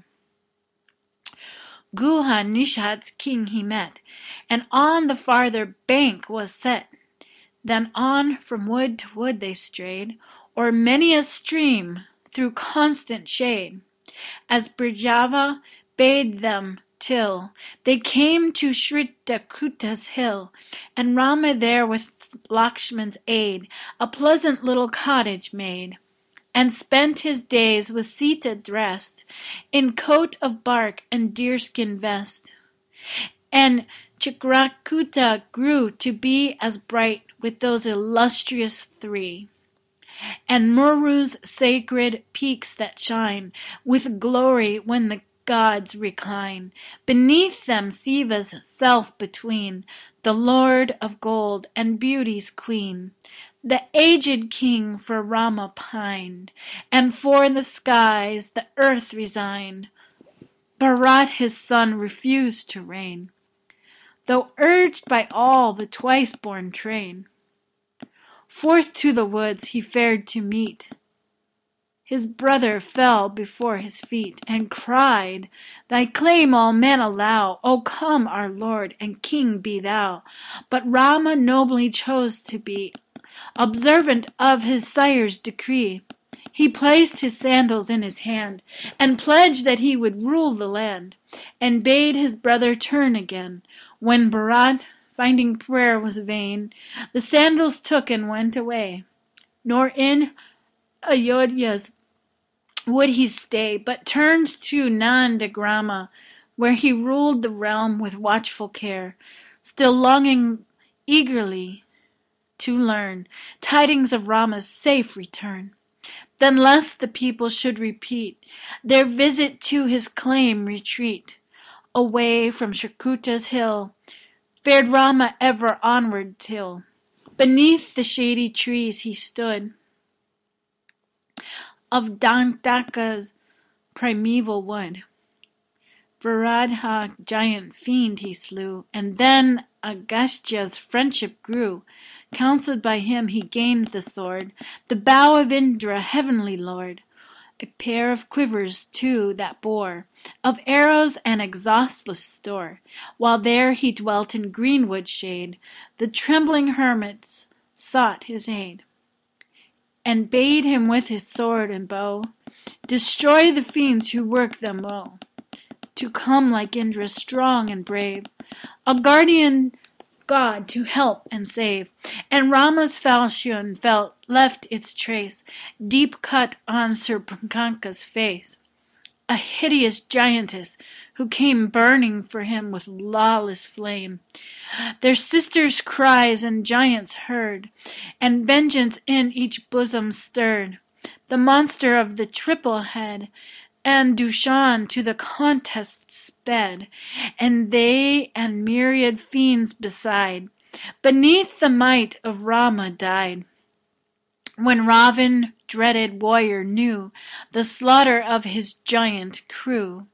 Guha Nishat's king he met, and on the farther bank was set. Then on from wood to wood they strayed, o'er many a stream, through constant shade, as Brijava bade them, till they came to Shritakuta's hill, and Rama there with Lakshman's aid a pleasant little cottage made, and spent his days with Sita dressed in coat of bark and deerskin vest. And Chitrakuta grew to be as bright with those illustrious 3, and Muru's sacred peaks that shine with glory when the gods recline. Beneath them Siva's self between, the Lord of gold and beauty's queen. The aged king for Rama pined, and for the skies the earth resigned. Bharat his son refused to reign, though urged by all the twice-born train. Forth to the woods he fared to meet. His brother fell before his feet, and cried, Thy claim all men allow, O come, our lord and king be thou. But Rama nobly chose to be observant of his sire's decree. He placed his sandals in his hand, and pledged that he would rule the land, and bade his brother turn again. When Bharat, finding prayer was vain, the sandals took and went away. Nor in Ayodhya's would he stay, but turned to Nandagrama, where he ruled the realm with watchful care, still longing eagerly to learn tidings of Rama's safe return. Then lest the people should repeat their visit to his claim retreat, away from Shakuta's hill, fared Rama ever onward till beneath the shady trees he stood of Dantaka's primeval wood. Viradha giant fiend he slew, and then Agastya's friendship grew. Counselled by him he gained the sword, the bow of Indra, heavenly lord. A pair of quivers too that bore, of arrows an exhaustless store. While there he dwelt in greenwood shade, the trembling hermits sought his aid, and bade him with his sword and bow destroy the fiends who work them woe. To come like Indra strong and brave, a guardian God to help and save. And Rama's falchion left its trace, deep cut on Sri Pankanka's face. a hideous giantess, who came burning for him with lawless flame. Their sisters' cries and giants heard, and vengeance in each bosom stirred. The monster of the triple head and Dushan to the contest sped, and they and myriad fiends beside, beneath the might of Rama died. When Ravan, dreaded warrior, knew the slaughter of his giant crew,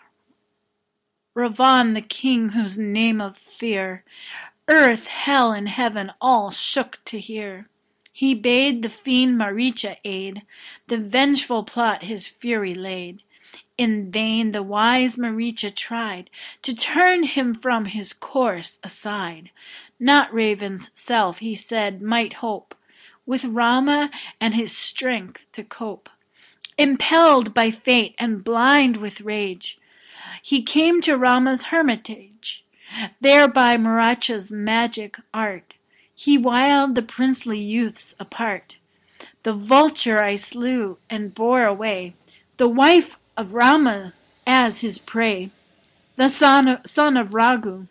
Ravan, the king whose name of fear earth, hell, and heaven all shook to hear, he bade the fiend Maricha aid, the vengeful plot his fury laid. In vain the wise Maricha tried to turn him from his course aside. Not Raven's self, he said, might hope with Rama and his strength to cope. Impelled by fate and blind with rage, he came to Rama's hermitage. There by Maricha's magic art he wiled the princely youths apart. The vulture I slew and bore away, the wife of Rama as his prey. The son of Raghu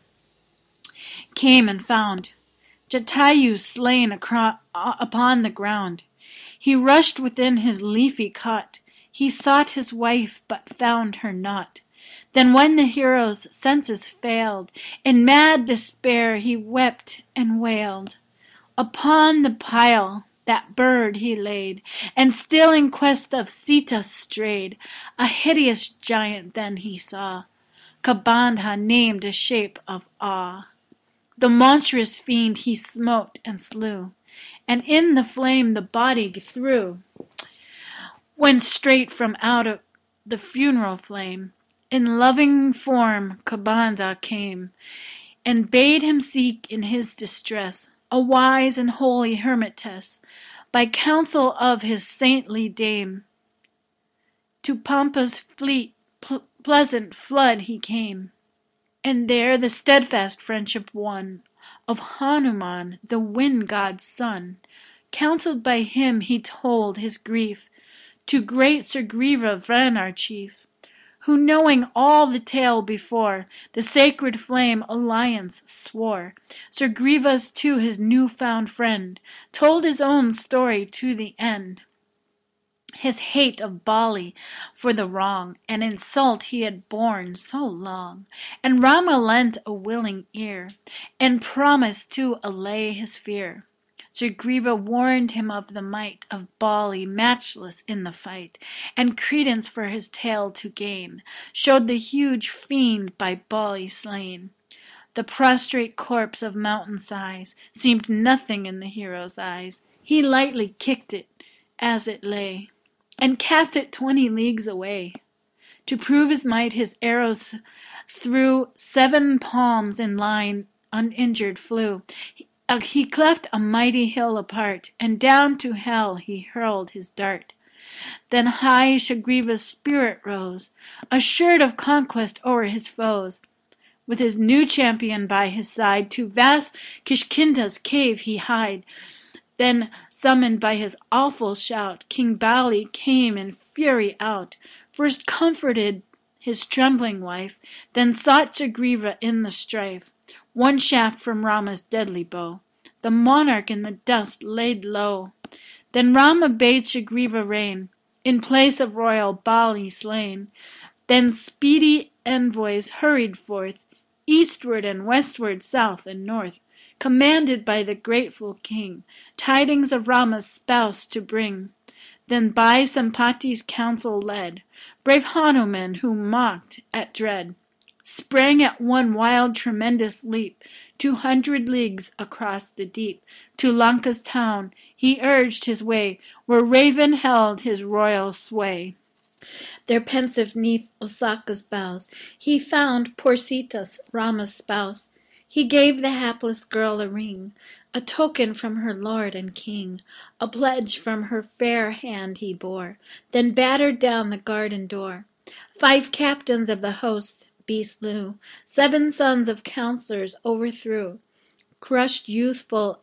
came and found Jatayu slain upon the ground. He rushed within his leafy cot. He sought his wife but found her not. Then when the hero's senses failed, in mad despair he wept and wailed. Upon the pile that bird he laid, and still in quest of Sita strayed. A hideous giant then he saw, Kabandha named a shape of awe. The monstrous fiend he smote and slew, and in the flame the body threw. When straight from out of the funeral flame, in loving form Kabandha came, and bade him seek in his distress a wise and holy hermitess. By counsel of his saintly dame, to Pampa's fleet pleasant flood he came, and there the steadfast friendship won of Hanuman, the wind god's son. Counseled by him he told his grief to great Sugriva Vranar chief, who knowing all the tale before, the sacred flame alliance swore. Sugriva's to his new-found friend told his own story to the end, his hate of Bali for the wrong and insult he had borne so long. And Rama lent a willing ear, and promised to allay his fear. Sugriva warned him of the might of Bali, matchless in the fight, and credence for his tale to gain, showed the huge fiend by Bali slain. The prostrate corpse of mountain size seemed nothing in the hero's eyes. He lightly kicked it as it lay, and cast it 20 leagues away. To prove his might, his arrows through 7 palms in line uninjured flew. He cleft a mighty hill apart, and down to hell he hurled his dart. Then high Sugriva's spirit rose, assured of conquest o'er his foes. With his new champion by his side, to vast Kishkinda's cave he hied. Then, summoned by his awful shout, King Bali came in fury out. First comforted his trembling wife, then sought Sugriva in the strife. One shaft from Rama's deadly bow the monarch in the dust laid low. Then Rama bade Sugriva reign, in place of royal Bali slain. Then speedy envoys hurried forth, eastward and westward, south and north, commanded by the grateful king, tidings of Rama's spouse to bring. Then by Sampati's counsel led, brave Hanuman, who mocked at dread, sprang at one wild tremendous leap, 200 leagues across the deep. To Lanka's town he urged his way, where Ravan held his royal sway. There pensive 'neath Osaka's boughs he found poor Sita's, Rama's spouse. He gave the hapless girl a ring, a token from her lord and king, a pledge from her fair hand he bore, then battered down the garden door. 5 captains of the host he slew, 7 sons of counselors overthrew, crushed youthful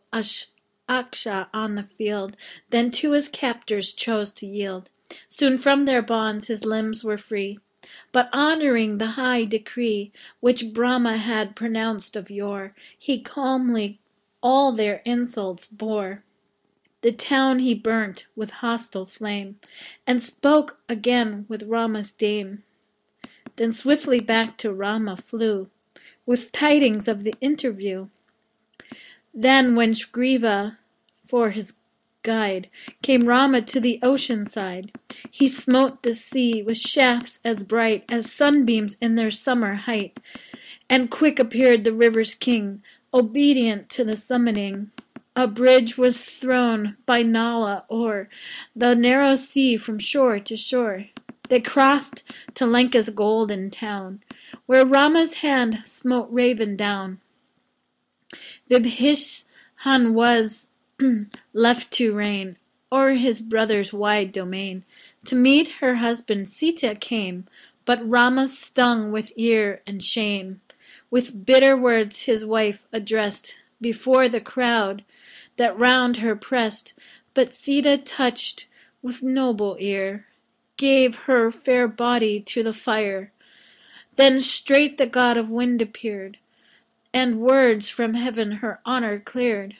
Aksha on the field, then to his captors chose to yield. Soon from their bonds his limbs were free, But honoring the high decree which Brahma had pronounced of yore, he calmly all their insults bore. The town he burnt with hostile flame, and spoke again with Rama's dame. Then swiftly back to Rama flew, with tidings of the interview. Then when Sugriva for his guide came Rama to the ocean side, he smote the sea with shafts as bright as sunbeams in their summer height, and quick appeared the river's king, obedient to the summoning. A bridge was thrown by Nala o'er the narrow sea from shore to shore. They crossed to Lanka's golden town, where Rama's hand smote Raven down. Vibhishan was left to reign o'er his brother's wide domain. To meet her husband Sita came, but Rama stung with ire and shame. With bitter words his wife addressed before the crowd that round her pressed, but Sita touched with noble ear, gave her fair body to the fire. Then straight the god of wind appeared, and words from heaven her honor cleared.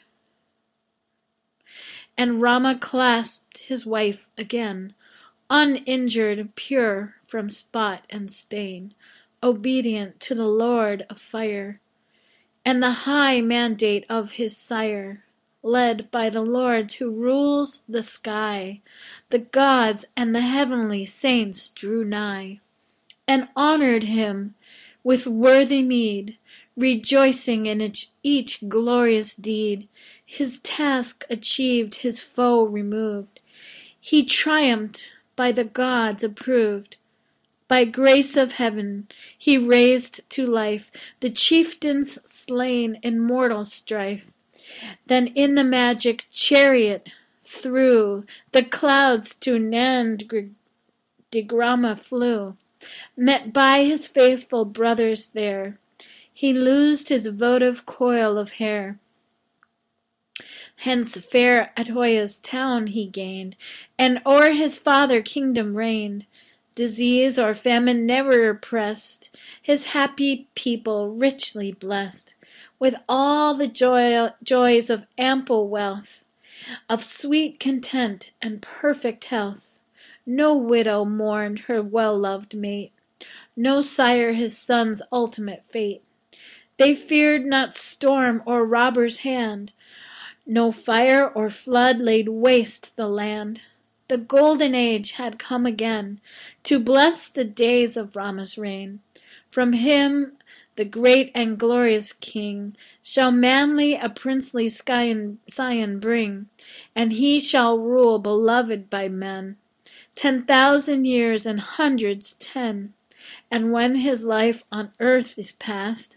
And Rama clasped his wife again, uninjured, pure from spot and stain, obedient to the Lord of Fire, and the high mandate of his sire. Led by the Lord who rules the sky, the gods and the heavenly saints drew nigh, and honored him with worthy meed, rejoicing in each glorious deed. His task achieved, his foe removed, he triumphed, by the gods approved. By grace of heaven he raised to life the chieftains slain in mortal strife. Then in the magic chariot through the clouds to Nandigrama flew. Met by his faithful brothers there, he loosed his votive coil of hair. Hence fair Atoya's town he gained, and o'er his father kingdom reigned. Disease or famine never oppressed his happy people, richly blessed with all the joys of ample wealth, of sweet content and perfect health. No widow mourned her well-loved mate, no sire his son's ultimate fate. They feared not storm or robber's hand, no fire or flood laid waste the land. The golden age had come again to bless the days of Rama's reign. From him the great and glorious king shall manly a princely scion bring, and he shall rule beloved by men 10,000 years and hundreds 10. And when his life on earth is past,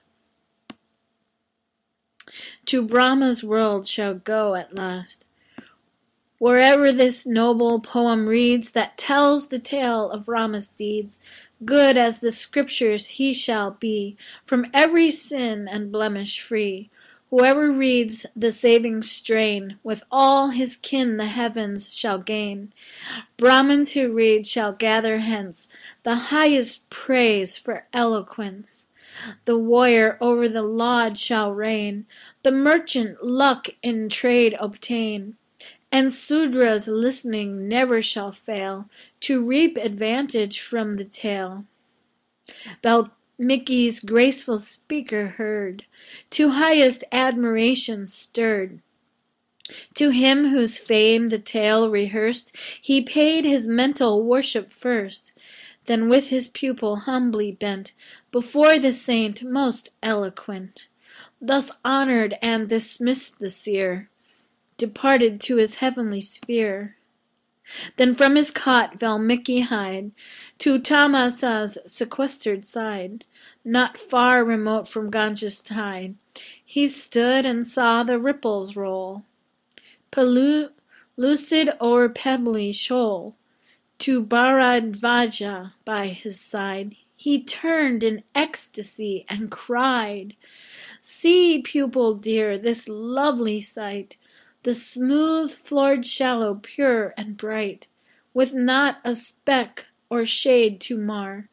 to Brahma's world shall go at last. Wherever this noble poem reads that tells the tale of Rama's deeds, good as the scriptures he shall be, from every sin and blemish free. Whoever reads the saving strain, with all his kin the heavens shall gain. Brahmins who read shall gather hence the highest praise for eloquence. The warrior over the lord shall reign, the merchant luck in trade obtain. And Sudras listening never shall fail to reap advantage from the tale. Valmiki's graceful speaker heard, to highest admiration stirred. To him whose fame the tale rehearsed, he paid his mental worship first, then with his pupil humbly bent before the saint most eloquent. Thus honored and dismissed the seer, departed to his heavenly sphere. Then from his cot Valmiki hied to Tamasa's sequestered side, not far remote from Ganges tide. He stood and saw the ripples roll, pellucid o'er pebbly shoal. To Bharadvaja by his side he turned in ecstasy and cried, "See, pupil dear, this lovely sight! The smooth-floored shallow, pure and bright, with not a speck or shade to mar,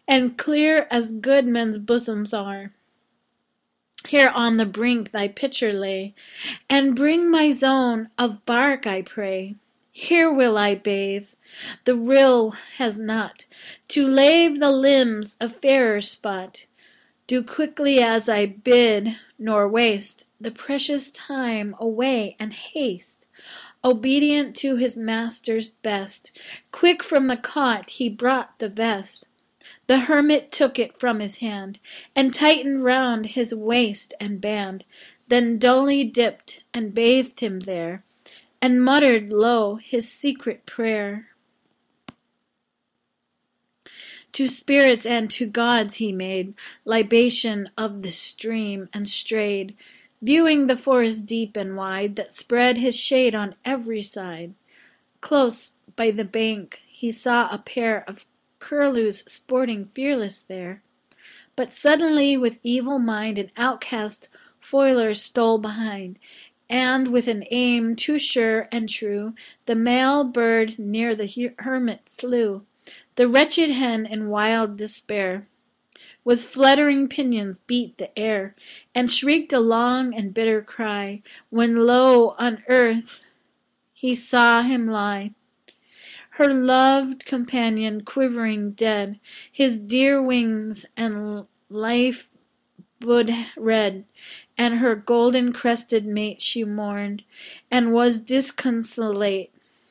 and clear as good men's bosoms are. Here on the brink thy pitcher lay, and bring my zone of bark, I pray. Here will I bathe, the rill has not, to lave the limbs a fairer spot. Do quickly as I bid, nor waste the precious time away and haste. Obedient to his master's best, quick from the cot he brought the vest. The hermit took it from his hand, and tightened round his waist and band, then dully dipped and bathed him there, and muttered low his secret prayer. To spirits and to gods he made libation of the stream, and strayed, viewing the forest deep and wide that spread his shade on every side. Close by the bank he saw a pair of curlews sporting fearless there. But suddenly with evil mind an outcast foiler stole behind, and with an aim too sure and true the male bird near the hermit slew. The wretched hen in wild despair with fluttering pinions beat the air, and shrieked a long and bitter cry, when lo, on earth he saw him lie, her loved companion quivering dead, his dear wings and life blood red, and her golden crested mate she mourned, and was disconsolate.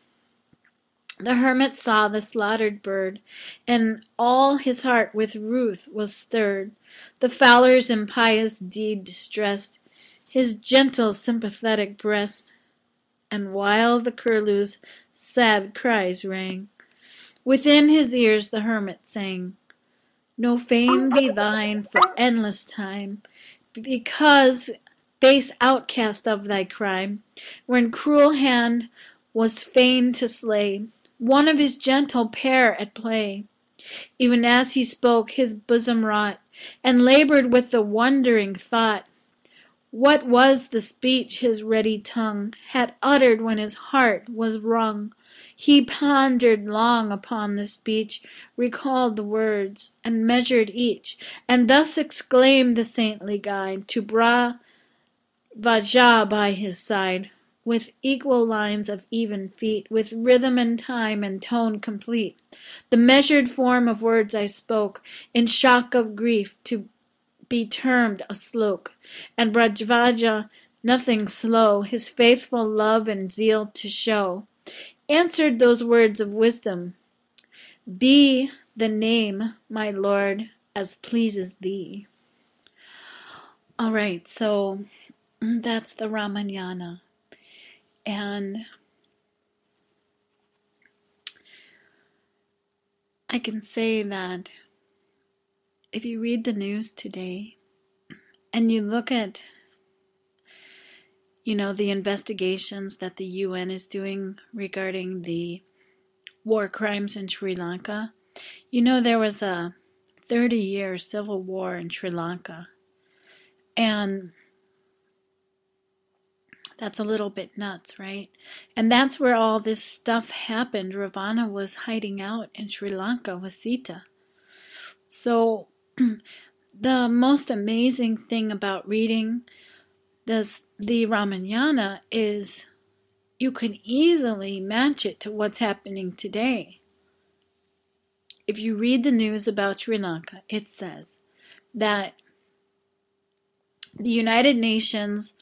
The hermit saw the slaughtered bird, and all his heart with ruth was stirred. The fowler's impious deed distressed his gentle sympathetic breast, and while the curlew's sad cries rang, within his ears the hermit sang, no fame be thine for endless time, because, base outcast of thy crime, when cruel hand was fain to slay one of his gentle pair at play. Even as he spoke his bosom wrought, and labored with the wondering thought, what was the speech his ready tongue had uttered when his heart was wrung? He pondered long upon the speech, recalled the words, and measured each, and thus exclaimed the saintly guide to Bra Vajah by his side, with equal lines of even feet, with rhythm and time and tone complete. The measured form of words I spoke, in shock of grief to be termed a slok, and Brajvaja, nothing slow, his faithful love and zeal to show, answered those words of wisdom, be the name, my lord, as pleases thee. All right, so that's the Ramayana. And I can say that if you read the news today and you look at, the investigations that the UN is doing regarding the war crimes in Sri Lanka, there was a 30-year civil war in Sri Lanka. And that's a little bit nuts, right? And that's where all this stuff happened. Ravana was hiding out in Sri Lanka with Sita. So the most amazing thing about reading the Ramayana is you can easily match it to what's happening today. If you read the news about Sri Lanka, it says that the United Nations,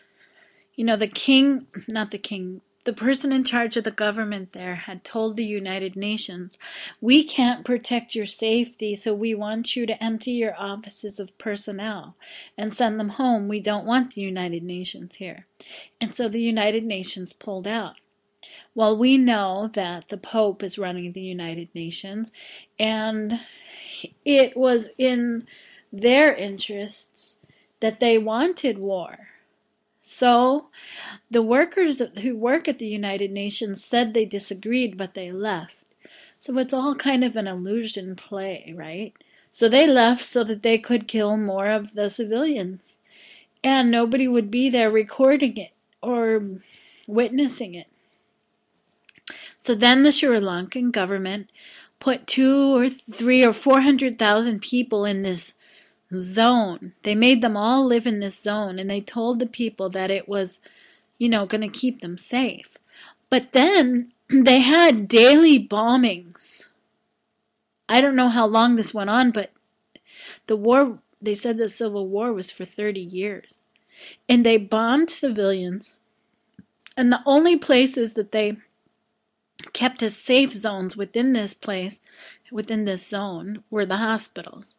the person in charge of the government there had told the United Nations, we can't protect your safety, so we want you to empty your offices of personnel and send them home. We don't want the United Nations here. And so the United Nations pulled out. Well, we know that the Pope is running the United Nations, and it was in their interests that they wanted war. So the workers who work at the United Nations said they disagreed, but they left. So it's all kind of an illusion play, right? So they left so that they could kill more of the civilians. And nobody would be there recording it or witnessing it. So then the Sri Lankan government put 2 or 3 or 400,000 people in this zone. They made them all live in this zone, and they told the people that it was, going to keep them safe. But then they had daily bombings. I don't know how long this went on, but the war, they said the Civil War was for 30 years. And they bombed civilians. And the only places that they kept as safe zones within this zone, were the hospitals.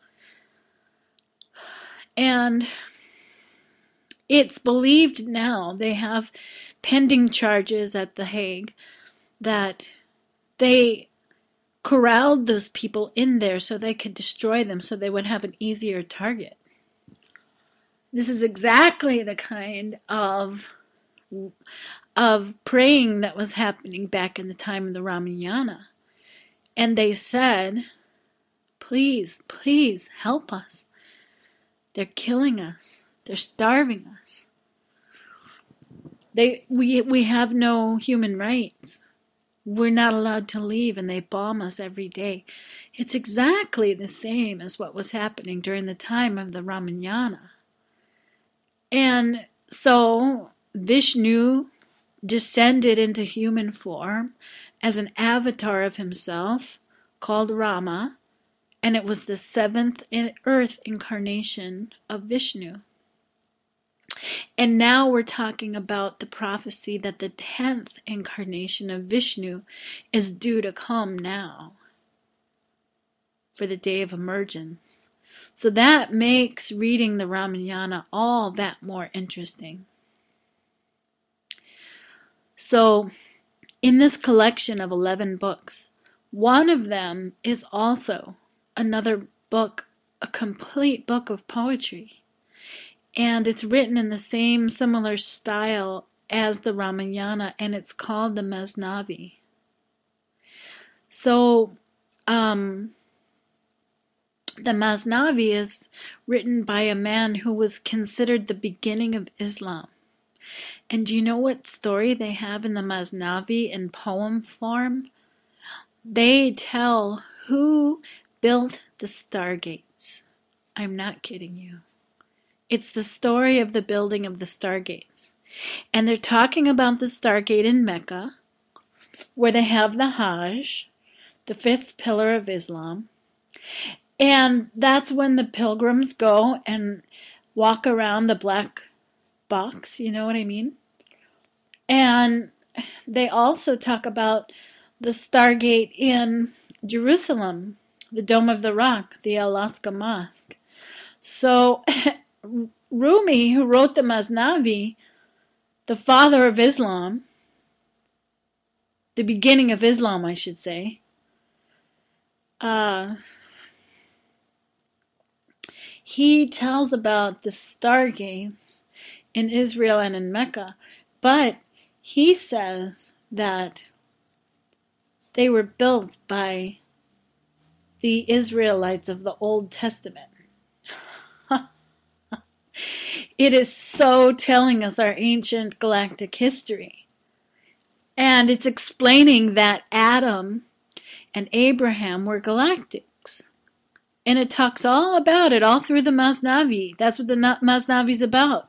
And it's believed now, they have pending charges at The Hague, that they corralled those people in there so they could destroy them, so they would have an easier target. This is exactly the kind of praying that was happening back in the time of the Ramayana. And they said, please, please help us. They're killing us. They're starving us. We have no human rights. We're not allowed to leave, and they bomb us every day. It's exactly the same as what was happening during the time of the Ramayana. And so Vishnu descended into human form as an avatar of himself called Rama, and it was the 7th earth incarnation of Vishnu. And now we're talking about the prophecy that the 10th incarnation of Vishnu is due to come now for the day of emergence. So that makes reading the Ramayana all that more interesting. So in this collection of 11 books, one of them is also another book, a complete book of poetry. And it's written in the same similar style as the Ramayana, and it's called the Masnavi. So, the Masnavi is written by a man who was considered the beginning of Islam. And do you know what story they have in the Masnavi in poem form? They tell who built the stargates. I'm not kidding you. It's the story of the building of the stargates. And they're talking about the stargate in Mecca, where they have the Hajj, the 5th pillar of Islam. And that's when the pilgrims go and walk around the black box, you know what I mean? And they also talk about the stargate in Jerusalem, the Dome of the Rock, the Al-Aqsa Mosque. So Rumi, who wrote the Masnavi, the father of Islam, the beginning of Islam, I should say, he tells about the stargates in Israel and in Mecca, but he says that they were built by the Israelites of the Old Testament. It is so telling us our ancient galactic history. And it's explaining that Adam and Abraham were galactics. And it talks all about it, all through the Masnavi. That's what the Masnavi's about.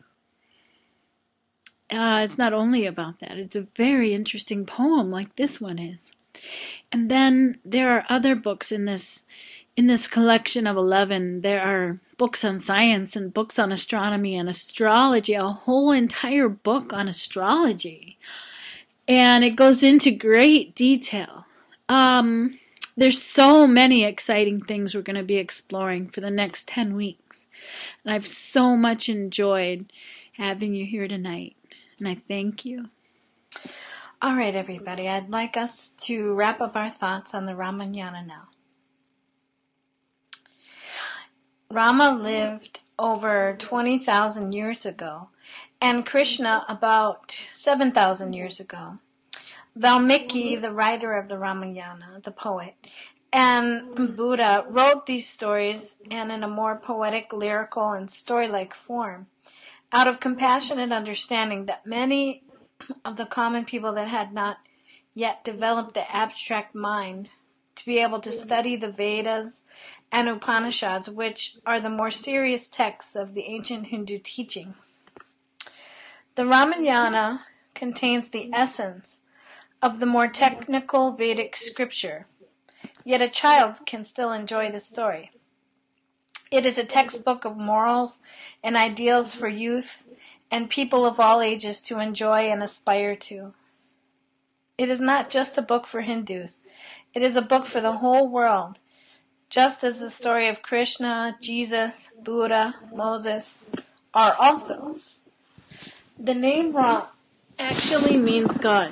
It's not only about that. It's a very interesting poem like this one is. And then there are other books in this collection of 11. There are books on science and books on astronomy and astrology, a whole entire book on astrology. And it goes into great detail. There's so many exciting things we're going to be exploring for the next 10 weeks. And I've so much enjoyed having you here tonight. And I thank you. All right, everybody. I'd like us to wrap up our thoughts on the Ramayana now. Rama lived over 20,000 years ago, and Krishna about 7,000 years ago. Valmiki, the writer of the Ramayana, the poet, and Buddha wrote these stories and in a more poetic, lyrical, and story-like form, out of compassionate understanding that many of the common people that had not yet developed the abstract mind to be able to study the Vedas and Upanishads, which are the more serious texts of the ancient Hindu teaching. The Ramayana contains the essence of the more technical Vedic scripture, yet a child can still enjoy the story. It is a textbook of morals and ideals for youth and people of all ages to enjoy and aspire to. It is not just a book for Hindus. It is a book for the whole world, just as the story of Krishna, Jesus, Buddha, Moses are also. The name Ram actually means God.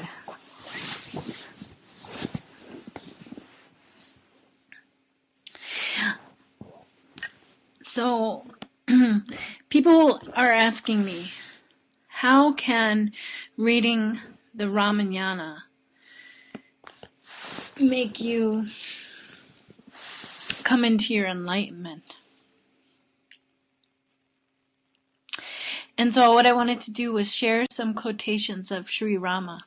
So, people are asking me, how can reading the Ramayana make you come into your enlightenment? And so what I wanted to do was share some quotations of Sri Rama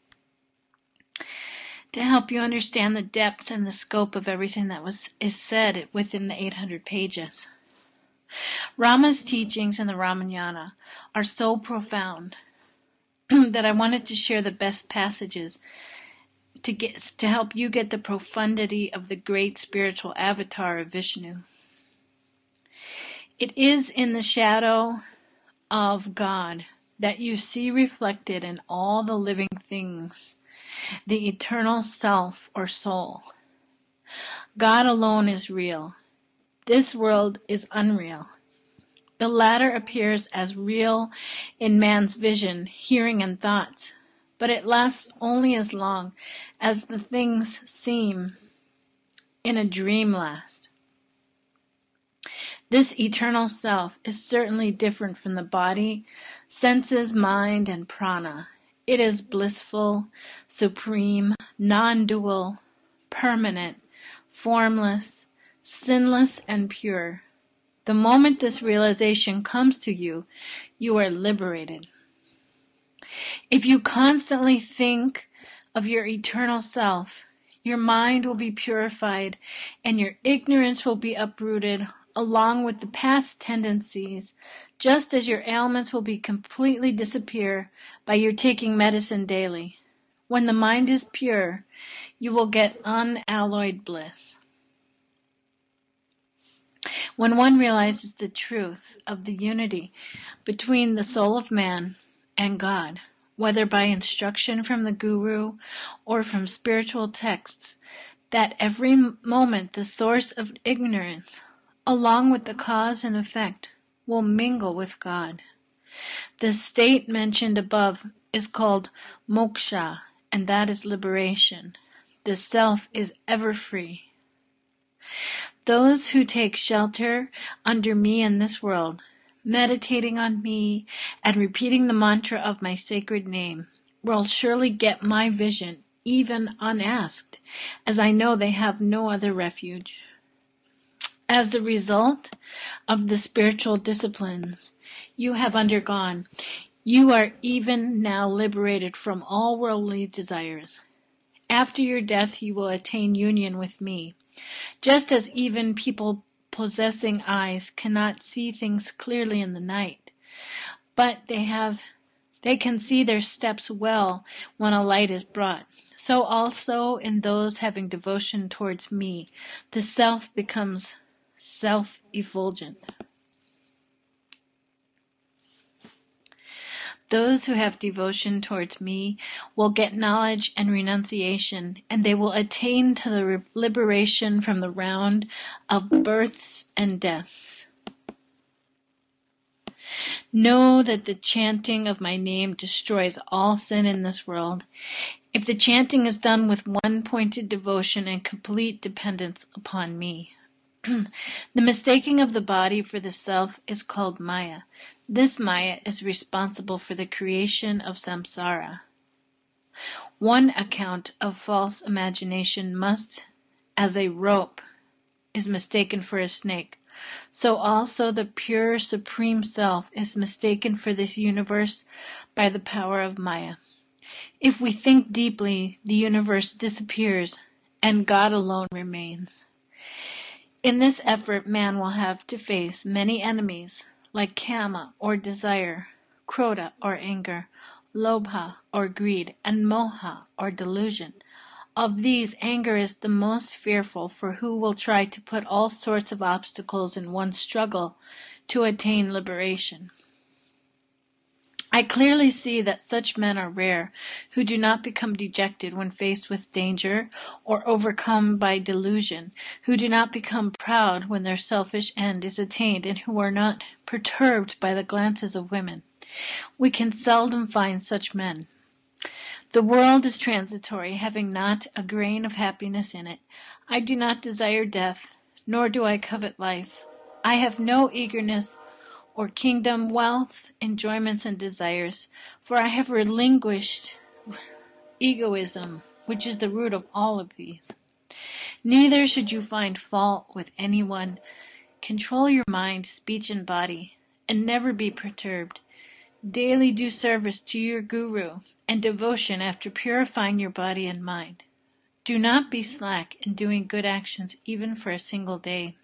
to help you understand the depth and the scope of everything that is said within the 800 pages. Rama's teachings in the Ramayana are so profound that I wanted to share the best passages to help you get the profundity of the great spiritual avatar of Vishnu. It is in the shadow of God that you see reflected in all the living things the eternal self or soul. God alone is real. This world is unreal. The latter appears as real in man's vision, hearing, and thoughts, but it lasts only as long as the things seem in a dream last. This eternal self is certainly different from the body, senses, mind, and prana. It is blissful, supreme, non-dual, permanent, formless, sinless, and pure. The moment this realization comes to you, you are liberated. If you constantly think of your eternal self, your mind will be purified and your ignorance will be uprooted along with the past tendencies, just as your ailments will be completely disappear by your taking medicine daily. When the mind is pure, you will get unalloyed bliss. When one realizes the truth of the unity between the soul of man and God, whether by instruction from the Guru or from spiritual texts, that every moment the source of ignorance, along with the cause and effect, will mingle with God. The state mentioned above is called moksha, and that is liberation. The self is ever free. Those who take shelter under me in this world, meditating on me and repeating the mantra of my sacred name, will surely get my vision even unasked, as I know they have no other refuge. As a result of the spiritual disciplines you have undergone, you are even now liberated from all worldly desires. After your death you will attain union with me, just as even people possessing eyes cannot see things clearly in the night, but they can see their steps well when a light is brought. So also in those having devotion towards me, the self becomes self-effulgent. Those who have devotion towards me will get knowledge and renunciation, and they will attain to the liberation from the round of births and deaths. Know that the chanting of my name destroys all sin in this world, if the chanting is done with one-pointed devotion and complete dependence upon me. The mistaking of the body for the self is called Maya. This Maya is responsible for the creation of samsara. One account of false imagination must, as a rope is mistaken for a snake, so also the pure supreme self is mistaken for this universe by the power of Maya. If we think deeply, the universe disappears and God alone remains. In this effort, man will have to face many enemies, like kama or desire, krodha or anger, lobha or greed, and moha or delusion. Of these, anger is the most fearful, for who will try to put all sorts of obstacles in one's struggle to attain liberation. I clearly see that such men are rare, who do not become dejected when faced with danger or overcome by delusion, who do not become proud when their selfish end is attained, and who are not perturbed by the glances of women. We can seldom find such men. The world is transitory, having not a grain of happiness in it. I do not desire death, nor do I covet life. I have no eagerness or kingdom, wealth, enjoyments, and desires, for I have relinquished egoism, which is the root of all of these. Neither should you find fault with anyone. Control your mind, speech, and body, and never be perturbed. Daily do service to your Guru and devotion after purifying your body and mind. Do not be slack in doing good actions even for a single day.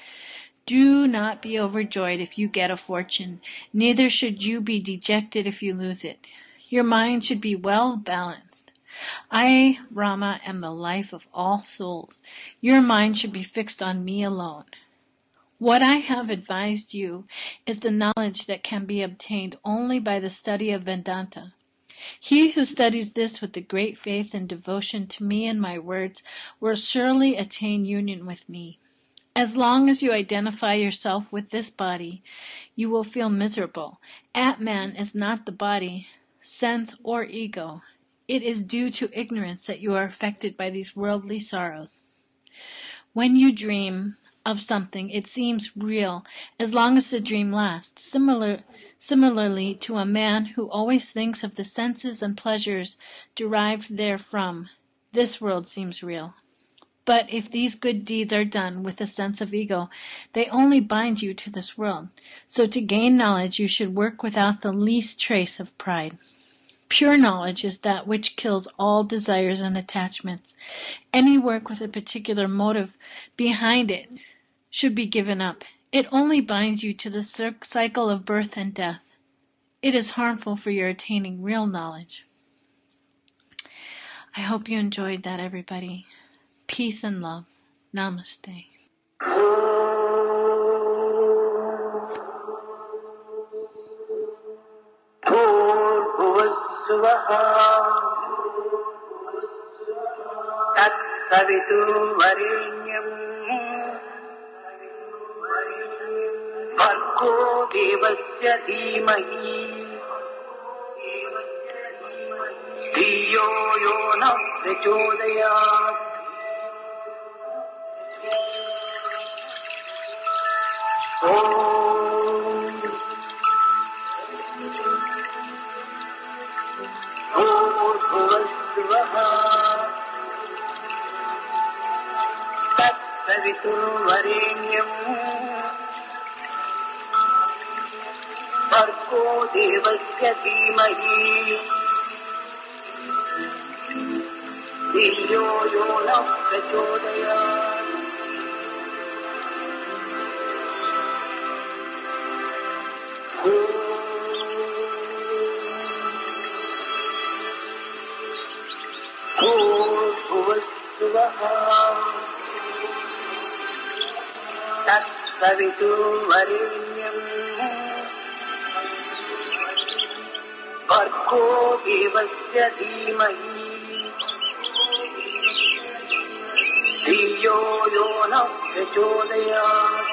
Do not be overjoyed if you get a fortune, neither should you be dejected if you lose it. Your mind should be well balanced. I, Rama, am the life of all souls. Your mind should be fixed on me alone. What I have advised you is the knowledge that can be obtained only by the study of Vedanta. He who studies this with the great faith and devotion to me and my words will surely attain union with me. As long as you identify yourself with this body, you will feel miserable. Atman is not the body, sense, or ego. It is due to ignorance that you are affected by these worldly sorrows. When you dream of something, it seems real as long as the dream lasts. Similarly to a man who always thinks of the senses and pleasures derived therefrom, this world seems real. But if these good deeds are done with a sense of ego, they only bind you to this world. So to gain knowledge, you should work without the least trace of pride. Pure knowledge is that which kills all desires and attachments. Any work with a particular motive behind it should be given up. It only binds you to the cycle of birth and death. It is harmful for your attaining real knowledge. I hope you enjoyed that, everybody. Peace and love. Namaste. तत्सवितुर्वरेण्यम् भर्गो देवस्य धीमहि धियो यो नः प्रचोदयात् तत्सवितुर्वरेण्यम् भर्गो देवस्य धीमहि धियो यो नः प्रचोदयात् तत्सवितुर्वरेण्यम् भर्गो देवस्य धीमहि धियो यो नः प्रचोदयात्